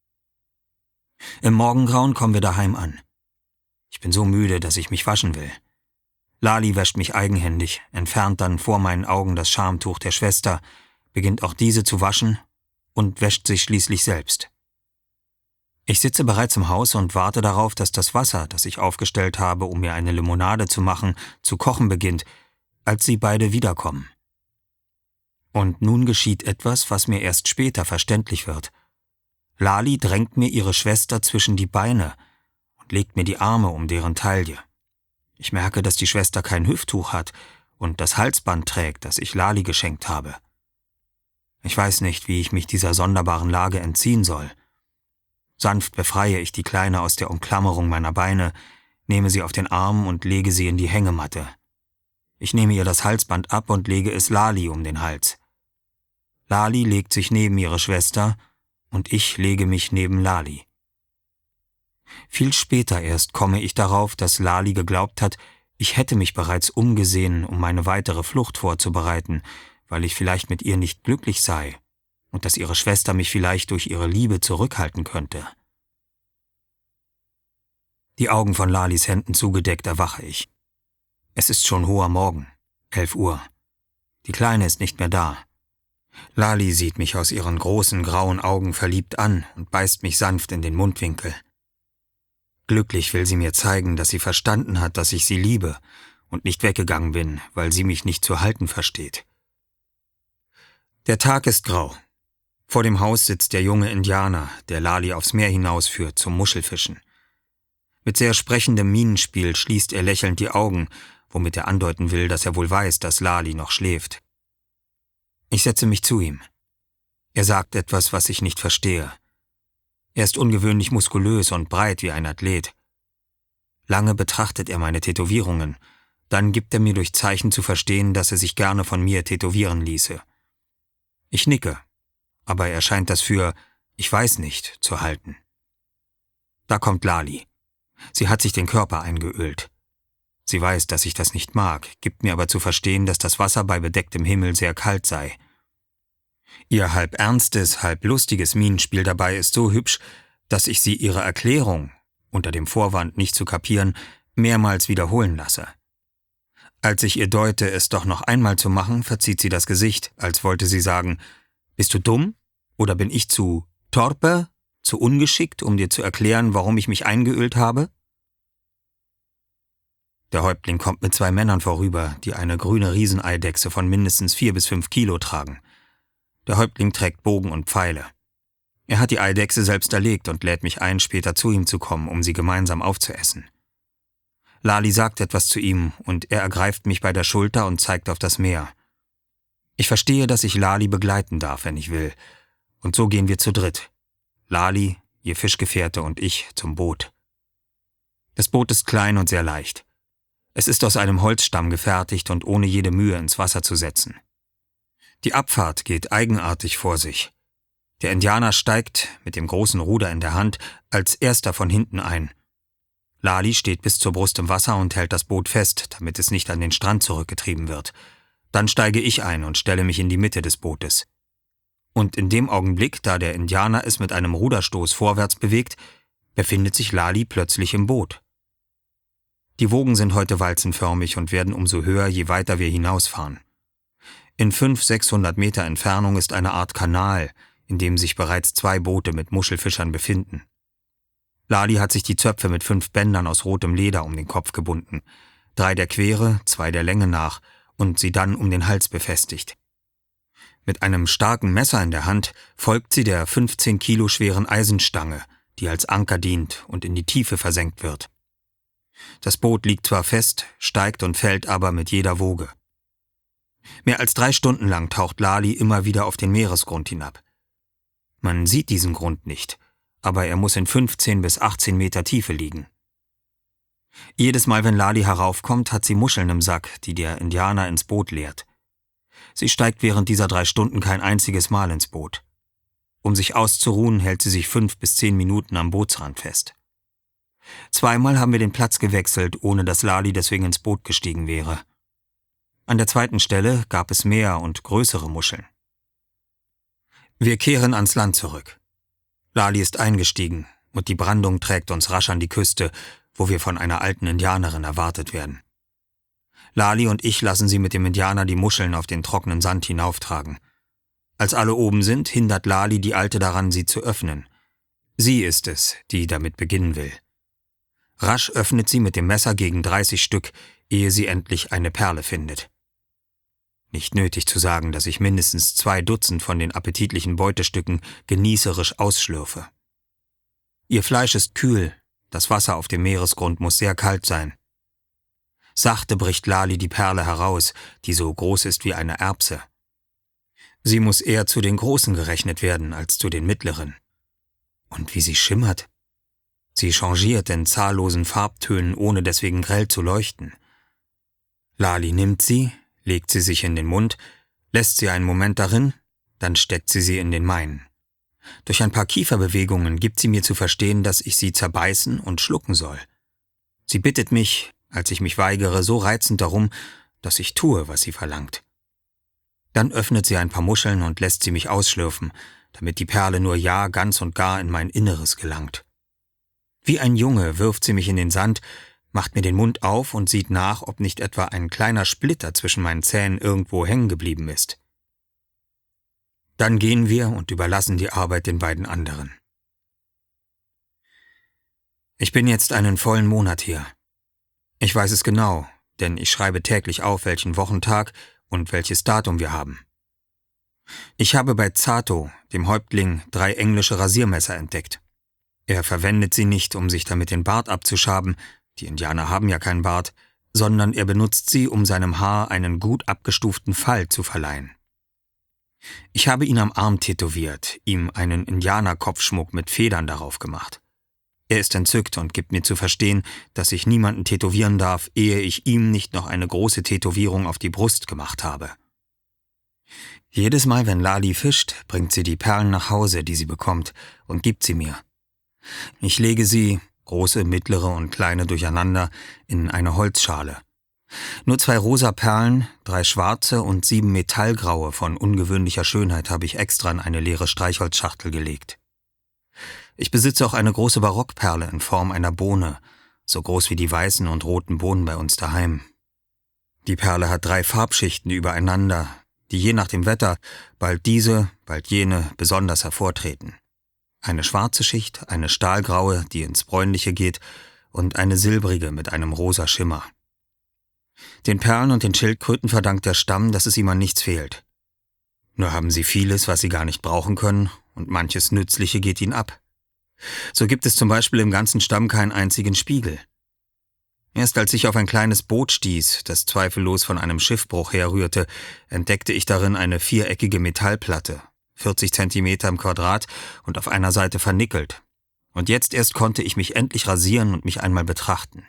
Im Morgengrauen kommen wir daheim an. Ich bin so müde, dass ich mich waschen will. Lali wäscht mich eigenhändig, entfernt dann vor meinen Augen das Schamtuch der Schwester, beginnt auch diese zu waschen und wäscht sich schließlich selbst. Ich sitze bereits im Haus und warte darauf, dass das Wasser, das ich aufgestellt habe, um mir eine Limonade zu machen, zu kochen beginnt, als sie beide wiederkommen. Und nun geschieht etwas, was mir erst später verständlich wird. Lali drängt mir ihre Schwester zwischen die Beine und legt mir die Arme um deren Taille. Ich merke, dass die Schwester kein Hüfttuch hat und das Halsband trägt, das ich Lali geschenkt habe. Ich weiß nicht, wie ich mich dieser sonderbaren Lage entziehen soll. Sanft befreie ich die Kleine aus der Umklammerung meiner Beine, nehme sie auf den Arm und lege sie in die Hängematte. Ich nehme ihr das Halsband ab und lege es Lali um den Hals. Lali legt sich neben ihre Schwester und ich lege mich neben Lali. Viel später erst komme ich darauf, dass Lali geglaubt hat, Ich hätte mich bereits umgesehen, um meine weitere Flucht vorzubereiten, weil ich vielleicht mit ihr nicht glücklich sei und dass ihre Schwester mich vielleicht durch ihre Liebe zurückhalten könnte. Die Augen von Lalis Händen zugedeckt erwache ich. Es ist schon hoher Morgen, elf Uhr. Die Kleine ist nicht mehr da. Lali sieht mich aus ihren großen grauen Augen verliebt an und beißt mich sanft in den Mundwinkel. Glücklich will sie mir zeigen, dass sie verstanden hat, dass ich sie liebe und nicht weggegangen bin, weil sie mich nicht zu halten versteht. Der Tag ist grau. Vor dem Haus sitzt der junge Indianer, der Lali aufs Meer hinausführt zum Muschelfischen. Mit sehr sprechendem Mienenspiel schließt er lächelnd die Augen, womit er andeuten will, dass er wohl weiß, dass Lali noch schläft. Ich setze mich zu ihm. Er sagt etwas, was ich nicht verstehe. Er ist ungewöhnlich muskulös und breit wie ein Athlet. Lange betrachtet er meine Tätowierungen, dann gibt er mir durch Zeichen zu verstehen, dass er sich gerne von mir tätowieren ließe. Ich nicke, aber er scheint das für »ich weiß nicht« zu halten. Da kommt Lali. Sie hat sich den Körper eingeölt. Sie weiß, dass ich das nicht mag, gibt mir aber zu verstehen, dass das Wasser bei bedecktem Himmel sehr kalt sei. Ihr halb ernstes, halb lustiges Mienenspiel dabei ist so hübsch, dass ich sie ihre Erklärung, unter dem Vorwand nicht zu kapieren, mehrmals wiederholen lasse. Als ich ihr deute, es doch noch einmal zu machen, verzieht sie das Gesicht, als wollte sie sagen, »Bist du dumm? Oder bin ich zu torpe, zu ungeschickt, um dir zu erklären, warum ich mich eingeölt habe?« Der Häuptling kommt mit zwei Männern vorüber, die eine grüne Rieseneidechse von mindestens vier bis fünf Kilo tragen. Der Häuptling trägt Bogen und Pfeile. Er hat die Eidechse selbst erlegt und lädt mich ein, später zu ihm zu kommen, um sie gemeinsam aufzuessen. Lali sagt etwas zu ihm und er ergreift mich bei der Schulter und zeigt auf das Meer. Ich verstehe, dass ich Lali begleiten darf, wenn ich will. Und so gehen wir zu dritt. Lali, ihr Fischgefährte und ich zum Boot. Das Boot ist klein und sehr leicht. Es ist aus einem Holzstamm gefertigt und ohne jede Mühe ins Wasser zu setzen. Die Abfahrt geht eigenartig vor sich. Der Indianer steigt, mit dem großen Ruder in der Hand, als erster von hinten ein. Lali steht bis zur Brust im Wasser und hält das Boot fest, damit es nicht an den Strand zurückgetrieben wird. Dann steige ich ein und stelle mich in die Mitte des Bootes. Und in dem Augenblick, da der Indianer es mit einem Ruderstoß vorwärts bewegt, befindet sich Lali plötzlich im Boot. Die Wogen sind heute walzenförmig und werden umso höher, je weiter wir hinausfahren. In fünf, sechshundert Meter Entfernung ist eine Art Kanal, in dem sich bereits zwei Boote mit Muschelfischern befinden. Lali hat sich die Zöpfe mit fünf Bändern aus rotem Leder um den Kopf gebunden, drei der Quere, zwei der Länge nach und sie dann um den Hals befestigt. Mit einem starken Messer in der Hand folgt sie der fünfzehn Kilo schweren Eisenstange, die als Anker dient und in die Tiefe versenkt wird. Das Boot liegt zwar fest, steigt und fällt aber mit jeder Woge. Mehr als drei Stunden lang taucht Lali immer wieder auf den Meeresgrund hinab. Man sieht diesen Grund nicht, aber er muss in fünfzehn bis achtzehn Meter Tiefe liegen. Jedes Mal, wenn Lali heraufkommt, hat sie Muscheln im Sack, die der Indianer ins Boot leert. Sie steigt während dieser drei Stunden kein einziges Mal ins Boot. Um sich auszuruhen, hält sie sich fünf bis zehn Minuten am Bootsrand fest. Zweimal haben wir den Platz gewechselt, ohne dass Lali deswegen ins Boot gestiegen wäre. An der zweiten Stelle gab es mehr und größere Muscheln. Wir kehren ans Land zurück. Lali ist eingestiegen und die Brandung trägt uns rasch an die Küste, wo wir von einer alten Indianerin erwartet werden. Lali und ich lassen sie mit dem Indianer die Muscheln auf den trockenen Sand hinauftragen. Als alle oben sind, hindert Lali die Alte daran, sie zu öffnen. Sie ist es, die damit beginnen will. Rasch öffnet sie mit dem Messer gegen dreißig Stück, ehe sie endlich eine Perle findet. Nicht nötig zu sagen, dass ich mindestens zwei Dutzend von den appetitlichen Beutestücken genießerisch ausschlürfe. Ihr Fleisch ist kühl, das Wasser auf dem Meeresgrund muss sehr kalt sein. Sachte bricht Lali die Perle heraus, die so groß ist wie eine Erbse. Sie muss eher zu den Großen gerechnet werden als zu den Mittleren. Und wie sie schimmert! Sie changiert in zahllosen Farbtönen, ohne deswegen grell zu leuchten. Lali nimmt sie, legt sie sich in den Mund, lässt sie einen Moment darin, dann steckt sie sie in den meinen. Durch ein paar Kieferbewegungen gibt sie mir zu verstehen, dass ich sie zerbeißen und schlucken soll. Sie bittet mich, als ich mich weigere, so reizend darum, dass ich tue, was sie verlangt. Dann öffnet sie ein paar Muscheln und lässt sie mich ausschlürfen, damit die Perle nur ja ganz und gar in mein Inneres gelangt. Wie ein Junge wirft sie mich in den Sand, macht mir den Mund auf und sieht nach, ob nicht etwa ein kleiner Splitter zwischen meinen Zähnen irgendwo hängen geblieben ist. Dann gehen wir und überlassen die Arbeit den beiden anderen. Ich bin jetzt einen vollen Monat hier. Ich weiß es genau, denn ich schreibe täglich auf, welchen Wochentag und welches Datum wir haben. Ich habe bei Zato, dem Häuptling, drei englische Rasiermesser entdeckt. Er verwendet sie nicht, um sich damit den Bart abzuschaben, die Indianer haben ja keinen Bart, sondern er benutzt sie, um seinem Haar einen gut abgestuften Fall zu verleihen. Ich habe ihn am Arm tätowiert, ihm einen Indianerkopfschmuck mit Federn darauf gemacht. Er ist entzückt und gibt mir zu verstehen, dass ich niemanden tätowieren darf, ehe ich ihm nicht noch eine große Tätowierung auf die Brust gemacht habe. Jedes Mal, wenn Lali fischt, bringt sie die Perlen nach Hause, die sie bekommt, und gibt sie mir. Ich lege sie, große, mittlere und kleine durcheinander, in eine Holzschale. Nur zwei rosa Perlen, drei schwarze und sieben metallgraue von ungewöhnlicher Schönheit habe ich extra in eine leere Streichholzschachtel gelegt. Ich besitze auch eine große Barockperle in Form einer Bohne, so groß wie die weißen und roten Bohnen bei uns daheim. Die Perle hat drei Farbschichten übereinander, die je nach dem Wetter, bald diese, bald jene, besonders hervortreten. Eine schwarze Schicht, eine stahlgraue, die ins Bräunliche geht, und eine silbrige mit einem rosa Schimmer. Den Perlen und den Schildkröten verdankt der Stamm, dass es ihm an nichts fehlt. Nur haben sie vieles, was sie gar nicht brauchen können, und manches Nützliche geht ihnen ab. So gibt es zum Beispiel im ganzen Stamm keinen einzigen Spiegel. Erst als ich auf ein kleines Boot stieß, das zweifellos von einem Schiffbruch herrührte, entdeckte ich darin eine viereckige Metallplatte, vierzig Zentimeter im Quadrat und auf einer Seite vernickelt. Und jetzt erst konnte ich mich endlich rasieren und mich einmal betrachten.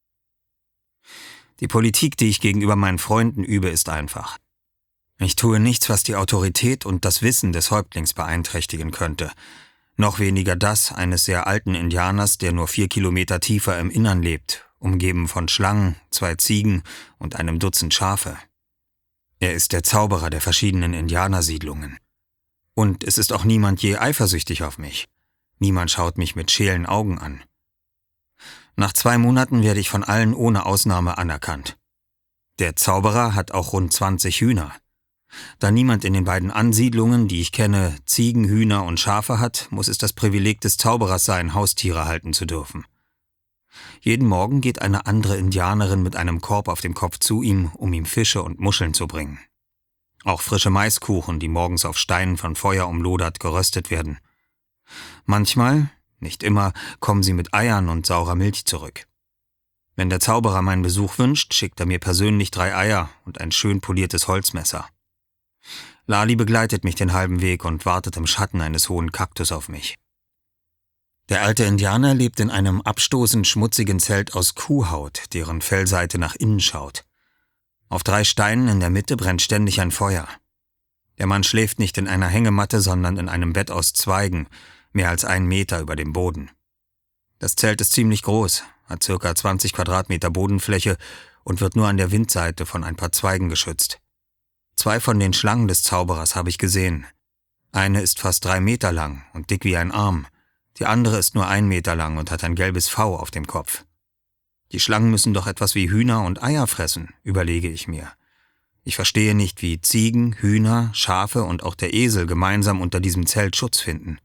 Die Politik, die ich gegenüber meinen Freunden übe, ist einfach. Ich tue nichts, was die Autorität und das Wissen des Häuptlings beeinträchtigen könnte. Noch weniger das eines sehr alten Indianers, der nur vier Kilometer tiefer im Innern lebt, umgeben von Schlangen, zwei Ziegen und einem Dutzend Schafe. Er ist der Zauberer der verschiedenen Indianersiedlungen. Und es ist auch niemand je eifersüchtig auf mich. Niemand schaut mich mit scheelen Augen an. Nach zwei Monaten werde ich von allen ohne Ausnahme anerkannt. Der Zauberer hat auch rund zwanzig Hühner. Da niemand in den beiden Ansiedlungen, die ich kenne, Ziegen, Hühner und Schafe hat, muss es das Privileg des Zauberers sein, Haustiere halten zu dürfen. Jeden Morgen geht eine andere Indianerin mit einem Korb auf dem Kopf zu ihm, um ihm Fische und Muscheln zu bringen. Auch frische Maiskuchen, die morgens auf Steinen von Feuer umlodert, geröstet werden. Manchmal, nicht immer, kommen sie mit Eiern und saurer Milch zurück. Wenn der Zauberer meinen Besuch wünscht, schickt er mir persönlich drei Eier und ein schön poliertes Holzmesser. Lali begleitet mich den halben Weg und wartet im Schatten eines hohen Kaktus auf mich. Der alte Indianer lebt in einem abstoßend schmutzigen Zelt aus Kuhhaut, deren Fellseite nach innen schaut. Auf drei Steinen in der Mitte brennt ständig ein Feuer. Der Mann schläft nicht in einer Hängematte, sondern in einem Bett aus Zweigen, mehr als einen Meter über dem Boden. Das Zelt ist ziemlich groß, hat circa zwanzig Quadratmeter Bodenfläche und wird nur an der Windseite von ein paar Zweigen geschützt. Zwei von den Schlangen des Zauberers habe ich gesehen. Eine ist fast drei Meter lang und dick wie ein Arm. Die andere ist nur ein Meter lang und hat ein gelbes V auf dem Kopf. Die Schlangen müssen doch etwas wie Hühner und Eier fressen, überlege ich mir. Ich verstehe nicht, wie Ziegen, Hühner, Schafe und auch der Esel gemeinsam unter diesem Zelt Schutz finden.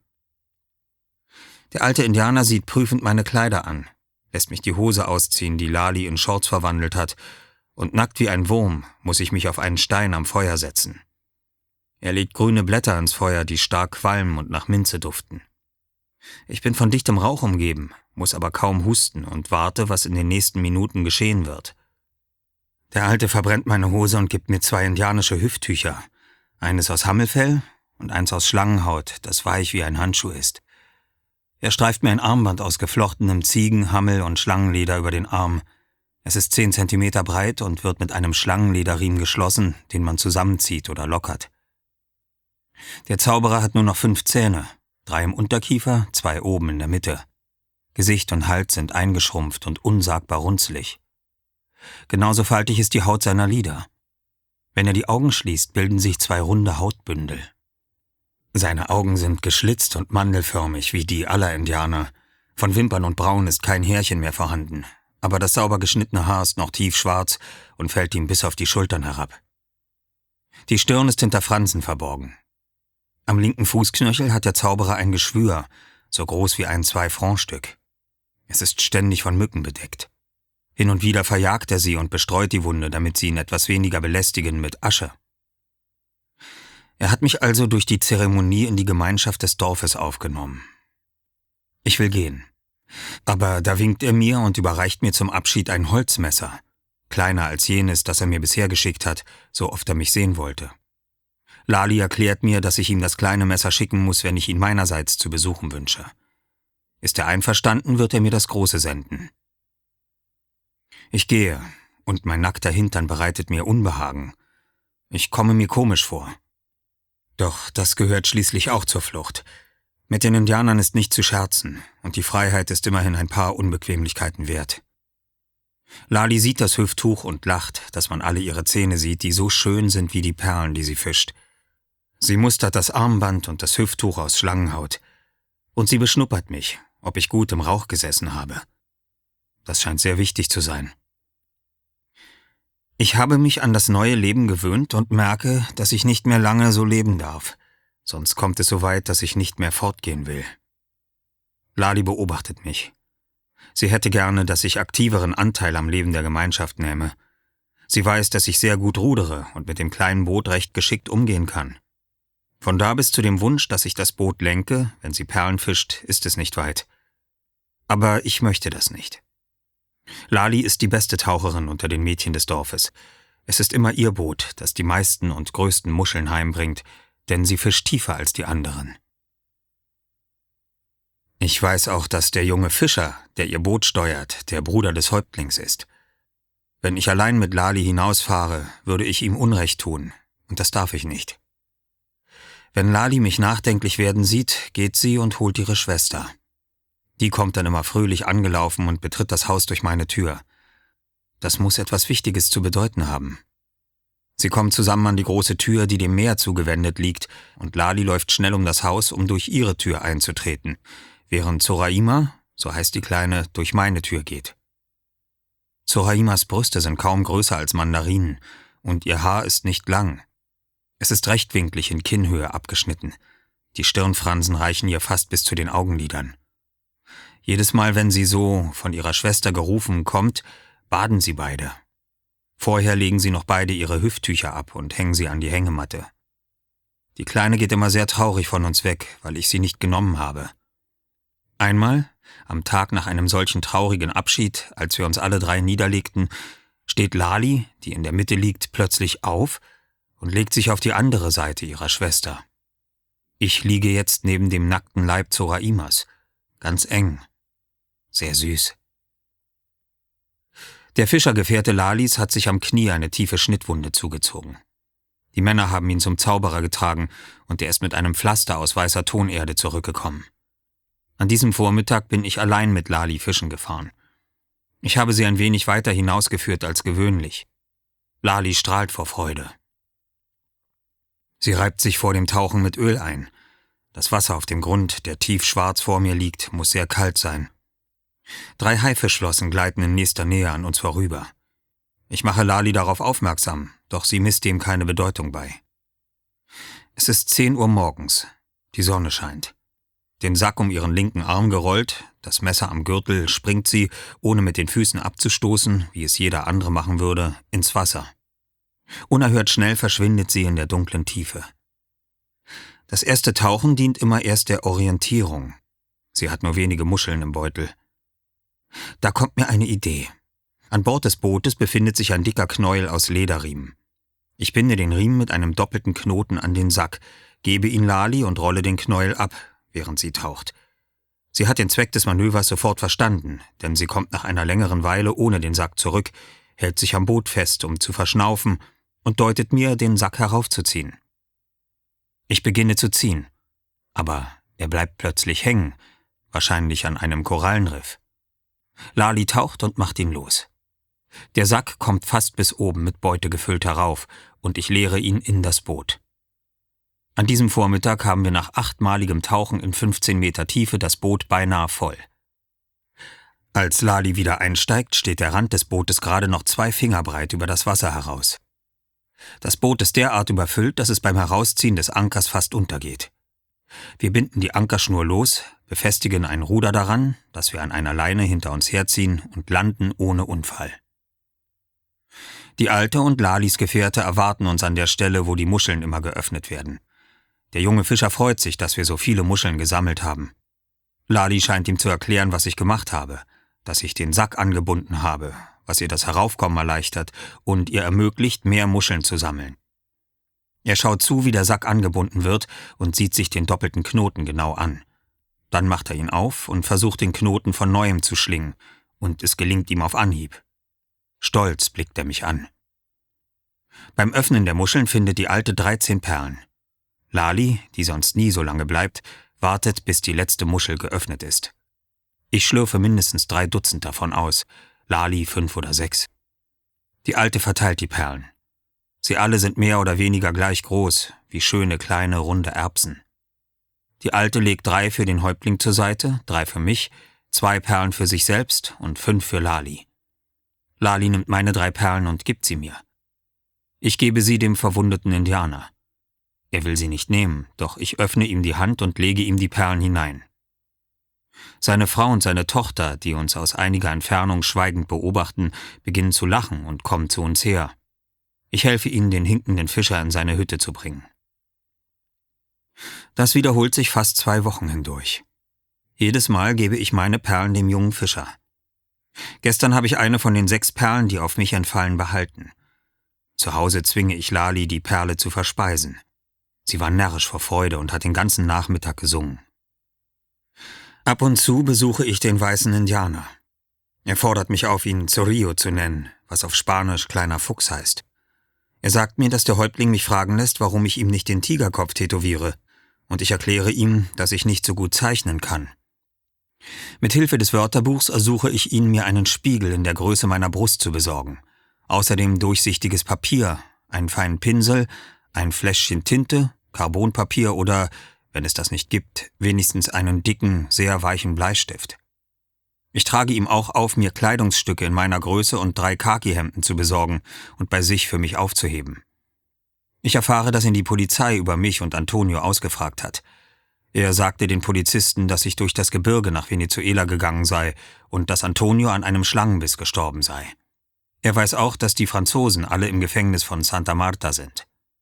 Der alte Indianer sieht prüfend meine Kleider an, lässt mich die Hose ausziehen, die Lali in Shorts verwandelt hat, und nackt wie ein Wurm muss ich mich auf einen Stein am Feuer setzen. Er legt grüne Blätter ans Feuer, die stark qualmen und nach Minze duften. Ich bin von dichtem Rauch umgeben, muss aber kaum husten und warte, was in den nächsten Minuten geschehen wird. Der Alte verbrennt meine Hose und gibt mir zwei indianische Hüfttücher, eines aus Hammelfell und eins aus Schlangenhaut, das weich wie ein Handschuh ist. Er streift mir ein Armband aus geflochtenem Ziegen-, Hammel- und Schlangenleder über den Arm. Es ist zehn Zentimeter breit und wird mit einem Schlangenlederriemen geschlossen, den man zusammenzieht oder lockert. Der Zauberer hat nur noch fünf Zähne, drei im Unterkiefer, zwei oben in der Mitte. Gesicht und Hals sind eingeschrumpft und unsagbar runzlig. Genauso faltig ist die Haut seiner Lider. Wenn er die Augen schließt, bilden sich zwei runde Hautbündel. Seine Augen sind geschlitzt und mandelförmig wie die aller Indianer. Von Wimpern und Brauen ist kein Härchen mehr vorhanden, aber das sauber geschnittene Haar ist noch tiefschwarz und fällt ihm bis auf die Schultern herab. Die Stirn ist hinter Fransen verborgen. Am linken Fußknöchel hat der Zauberer ein Geschwür, so groß wie ein Zwei-Franc-Stück. Es ist ständig von Mücken bedeckt. Hin und wieder verjagt er sie und bestreut die Wunde, damit sie ihn etwas weniger belästigen, mit Asche. Er hat mich also durch die Zeremonie in die Gemeinschaft des Dorfes aufgenommen. Ich will gehen. Aber da winkt er mir und überreicht mir zum Abschied ein Holzmesser, kleiner als jenes, das er mir bisher geschickt hat, so oft er mich sehen wollte. Lali erklärt mir, dass ich ihm das kleine Messer schicken muss, wenn ich ihn meinerseits zu besuchen wünsche. Ist er einverstanden, wird er mir das große senden. Ich gehe, und mein nackter Hintern bereitet mir Unbehagen. Ich komme mir komisch vor. Doch das gehört schließlich auch zur Flucht. Mit den Indianern ist nicht zu scherzen, und die Freiheit ist immerhin ein paar Unbequemlichkeiten wert. Lali sieht das Hüfttuch und lacht, dass man alle ihre Zähne sieht, die so schön sind wie die Perlen, die sie fischt. Sie mustert das Armband und das Hüfttuch aus Schlangenhaut. Und sie beschnuppert mich, ob ich gut im Rauch gesessen habe. Das scheint sehr wichtig zu sein. Ich habe mich an das neue Leben gewöhnt und merke, dass ich nicht mehr lange so leben darf. Sonst kommt es so weit, dass ich nicht mehr fortgehen will. Lali beobachtet mich. Sie hätte gerne, dass ich aktiveren Anteil am Leben der Gemeinschaft nehme. Sie weiß, dass ich sehr gut rudere und mit dem kleinen Boot recht geschickt umgehen kann. Von da bis zu dem Wunsch, dass ich das Boot lenke, wenn sie Perlen fischt, ist es nicht weit. Aber ich möchte das nicht. Lali ist die beste Taucherin unter den Mädchen des Dorfes. Es ist immer ihr Boot, das die meisten und größten Muscheln heimbringt, denn sie fischt tiefer als die anderen. Ich weiß auch, dass der junge Fischer, der ihr Boot steuert, der Bruder des Häuptlings ist. Wenn ich allein mit Lali hinausfahre, würde ich ihm Unrecht tun, und das darf ich nicht. Wenn Lali mich nachdenklich werden sieht, geht sie und holt ihre Schwester. Die kommt dann immer fröhlich angelaufen und betritt das Haus durch meine Tür. Das muss etwas Wichtiges zu bedeuten haben. Sie kommen zusammen an die große Tür, die dem Meer zugewendet liegt, und Lali läuft schnell um das Haus, um durch ihre Tür einzutreten, während Zoraima, so heißt die Kleine, durch meine Tür geht. Zoraimas Brüste sind kaum größer als Mandarinen, und ihr Haar ist nicht lang. Es ist rechtwinklig in Kinnhöhe abgeschnitten. Die Stirnfransen reichen ihr fast bis zu den Augenlidern. Jedes Mal, wenn sie so, von ihrer Schwester gerufen, kommt, baden sie beide. Vorher legen sie noch beide ihre Hüfttücher ab und hängen sie an die Hängematte. Die Kleine geht immer sehr traurig von uns weg, weil ich sie nicht genommen habe. Einmal, am Tag nach einem solchen traurigen Abschied, als wir uns alle drei niederlegten, steht Lali, die in der Mitte liegt, plötzlich auf und legt sich auf die andere Seite ihrer Schwester. Ich liege jetzt neben dem nackten Leib Zoraimas, ganz eng, sehr süß. Der Fischergefährte Lalis hat sich am Knie eine tiefe Schnittwunde zugezogen. Die Männer haben ihn zum Zauberer getragen und er ist mit einem Pflaster aus weißer Tonerde zurückgekommen. An diesem Vormittag bin ich allein mit Lali fischen gefahren. Ich habe sie ein wenig weiter hinausgeführt als gewöhnlich. Lali strahlt vor Freude. Sie reibt sich vor dem Tauchen mit Öl ein. Das Wasser auf dem Grund, der tiefschwarz vor mir liegt, muss sehr kalt sein. Drei Haifischflossen gleiten in nächster Nähe an uns vorüber. Ich mache Lali darauf aufmerksam, doch sie misst dem keine Bedeutung bei. Es ist zehn Uhr morgens. Die Sonne scheint. Den Sack um ihren linken Arm gerollt, das Messer am Gürtel, springt sie, ohne mit den Füßen abzustoßen, wie es jeder andere machen würde, ins Wasser. Unerhört schnell verschwindet sie in der dunklen Tiefe. Das erste Tauchen dient immer erst der Orientierung. Sie hat nur wenige Muscheln im Beutel. Da kommt mir eine Idee. An Bord des Bootes befindet sich ein dicker Knäuel aus Lederriemen. Ich binde den Riemen mit einem doppelten Knoten an den Sack, gebe ihn Lali und rolle den Knäuel ab, während sie taucht. Sie hat den Zweck des Manövers sofort verstanden, denn sie kommt nach einer längeren Weile ohne den Sack zurück, hält sich am Boot fest, um zu verschnaufen, und deutet mir, den Sack heraufzuziehen. Ich beginne zu ziehen, aber er bleibt plötzlich hängen, wahrscheinlich an einem Korallenriff. Lali taucht und macht ihn los. Der Sack kommt fast bis oben mit Beute gefüllt herauf, und ich leere ihn in das Boot. An diesem Vormittag haben wir nach achtmaligem Tauchen in fünfzehn Meter Tiefe das Boot beinahe voll. Als Lali wieder einsteigt, steht der Rand des Bootes gerade noch zwei Finger breit über das Wasser heraus. Das Boot ist derart überfüllt, dass es beim Herausziehen des Ankers fast untergeht. Wir binden die Ankerschnur los, befestigen ein Ruder daran, das wir an einer Leine hinter uns herziehen, und landen ohne Unfall. Die Alte und Lalis Gefährte erwarten uns an der Stelle, wo die Muscheln immer geöffnet werden. Der junge Fischer freut sich, dass wir so viele Muscheln gesammelt haben. Lali scheint ihm zu erklären, was ich gemacht habe, dass ich den Sack angebunden habe, was ihr das Heraufkommen erleichtert und ihr ermöglicht, mehr Muscheln zu sammeln. Er schaut zu, wie der Sack angebunden wird und sieht sich den doppelten Knoten genau an. Dann macht er ihn auf und versucht, den Knoten von neuem zu schlingen, und es gelingt ihm auf Anhieb. Stolz blickt er mich an. Beim Öffnen der Muscheln findet die Alte dreizehn Perlen. Lali, die sonst nie so lange bleibt, wartet, bis die letzte Muschel geöffnet ist. Ich schlürfe mindestens drei Dutzend davon aus, Lali fünf oder sechs. Die Alte verteilt die Perlen. Sie alle sind mehr oder weniger gleich groß, wie schöne kleine runde Erbsen. Die Alte legt drei für den Häuptling zur Seite, drei für mich, zwei Perlen für sich selbst und fünf für Lali. Lali nimmt meine drei Perlen und gibt sie mir. Ich gebe sie dem verwundeten Indianer. Er will sie nicht nehmen, doch ich öffne ihm die Hand und lege ihm die Perlen hinein. Seine Frau und seine Tochter, die uns aus einiger Entfernung schweigend beobachten, beginnen zu lachen und kommen zu uns her. Ich helfe ihnen, den hinkenden Fischer in seine Hütte zu bringen. Das wiederholt sich fast zwei Wochen hindurch. Jedes Mal gebe ich meine Perlen dem jungen Fischer. Gestern habe ich eine von den sechs Perlen, die auf mich entfallen, behalten. Zu Hause zwinge ich Lali, die Perle zu verspeisen. Sie war närrisch vor Freude und hat den ganzen Nachmittag gesungen. Ab und zu besuche ich den weißen Indianer. Er fordert mich auf, ihn Zorillo zu nennen, was auf Spanisch kleiner Fuchs heißt. Er sagt mir, dass der Häuptling mich fragen lässt, warum ich ihm nicht den Tigerkopf tätowiere, und ich erkläre ihm, dass ich nicht so gut zeichnen kann. Mit Hilfe des Wörterbuchs ersuche ich ihn, mir einen Spiegel in der Größe meiner Brust zu besorgen, außerdem durchsichtiges Papier, einen feinen Pinsel, ein Fläschchen Tinte, Carbonpapier oder, wenn es das nicht gibt, wenigstens einen dicken, sehr weichen Bleistift. Ich trage ihm auch auf, mir Kleidungsstücke in meiner Größe und drei Khaki-Hemden zu besorgen und bei sich für mich aufzuheben. Ich erfahre, dass ihn die Polizei über mich und Antonio ausgefragt hat. Er sagte den Polizisten, dass ich durch das Gebirge nach Venezuela gegangen sei und dass Antonio an einem Schlangenbiss gestorben sei. Er weiß auch, dass die Franzosen alle im Gefängnis von Santa Marta sind.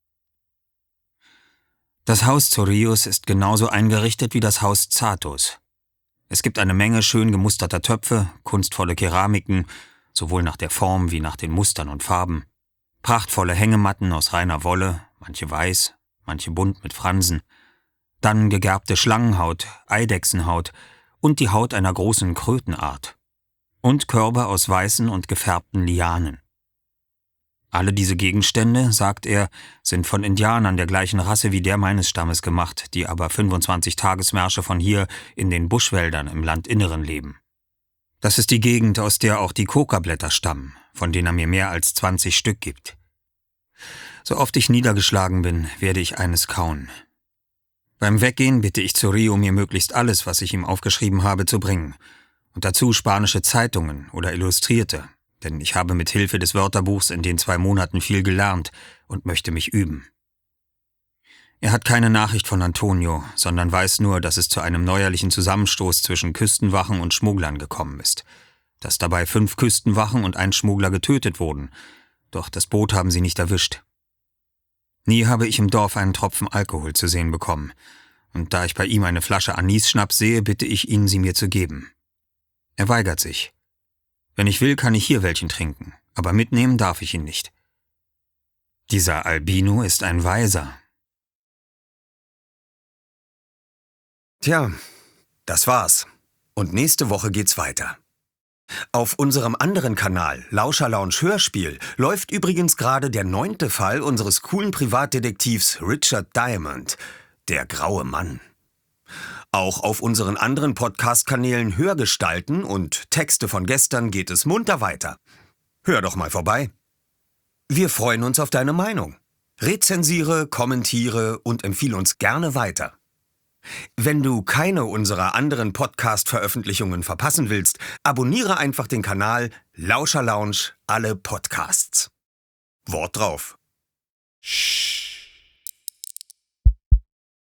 Das Haus Zorillos ist genauso eingerichtet wie das Haus Zatos. Es gibt eine Menge schön gemusterter Töpfe, kunstvolle Keramiken, sowohl nach der Form wie nach den Mustern und Farben, prachtvolle Hängematten aus reiner Wolle, manche weiß, manche bunt mit Fransen, dann gegerbte Schlangenhaut, Eidechsenhaut und die Haut einer großen Krötenart und Körbe aus weißen und gefärbten Lianen. Alle diese Gegenstände, sagt er, sind von Indianern der gleichen Rasse wie der meines Stammes gemacht, die aber fünfundzwanzig Tagesmärsche von hier in den Buschwäldern im Landinneren leben. Das ist die Gegend, aus der auch die Kokablätter stammen, von denen er mir mehr als zwanzig Stück gibt. So oft ich niedergeschlagen bin, werde ich eines kauen. Beim Weggehen bitte ich Zorillo, mir möglichst alles, was ich ihm aufgeschrieben habe, zu bringen, und dazu spanische Zeitungen oder Illustrierte, denn ich habe mit Hilfe des Wörterbuchs in den zwei Monaten viel gelernt und möchte mich üben. Er hat keine Nachricht von Antonio, sondern weiß nur, dass es zu einem neuerlichen Zusammenstoß zwischen Küstenwachen und Schmugglern gekommen ist, dass dabei fünf Küstenwachen und ein Schmuggler getötet wurden, doch das Boot haben sie nicht erwischt. Nie habe ich im Dorf einen Tropfen Alkohol zu sehen bekommen, und da ich bei ihm eine Flasche Anis-Schnaps sehe, bitte ich ihn, sie mir zu geben. Er weigert sich. Wenn ich will, kann ich hier welchen trinken, aber mitnehmen darf ich ihn nicht. Dieser Albino ist ein Weiser. Tja, das war's. Und nächste Woche geht's weiter. Auf unserem anderen Kanal, Lauscher Lounge Hörspiel, läuft übrigens gerade der neunte Fall unseres coolen Privatdetektivs Richard Diamond, der graue Mann. Auch auf unseren anderen Podcast-Kanälen Hörgestalten und Texte von gestern geht es munter weiter. Hör doch mal vorbei. Wir freuen uns auf deine Meinung. Rezensiere, kommentiere und empfehle uns gerne weiter. Wenn du keine unserer anderen Podcast-Veröffentlichungen verpassen willst, abonniere einfach den Kanal Lauscher Lounge alle Podcasts. Wort drauf. Shh.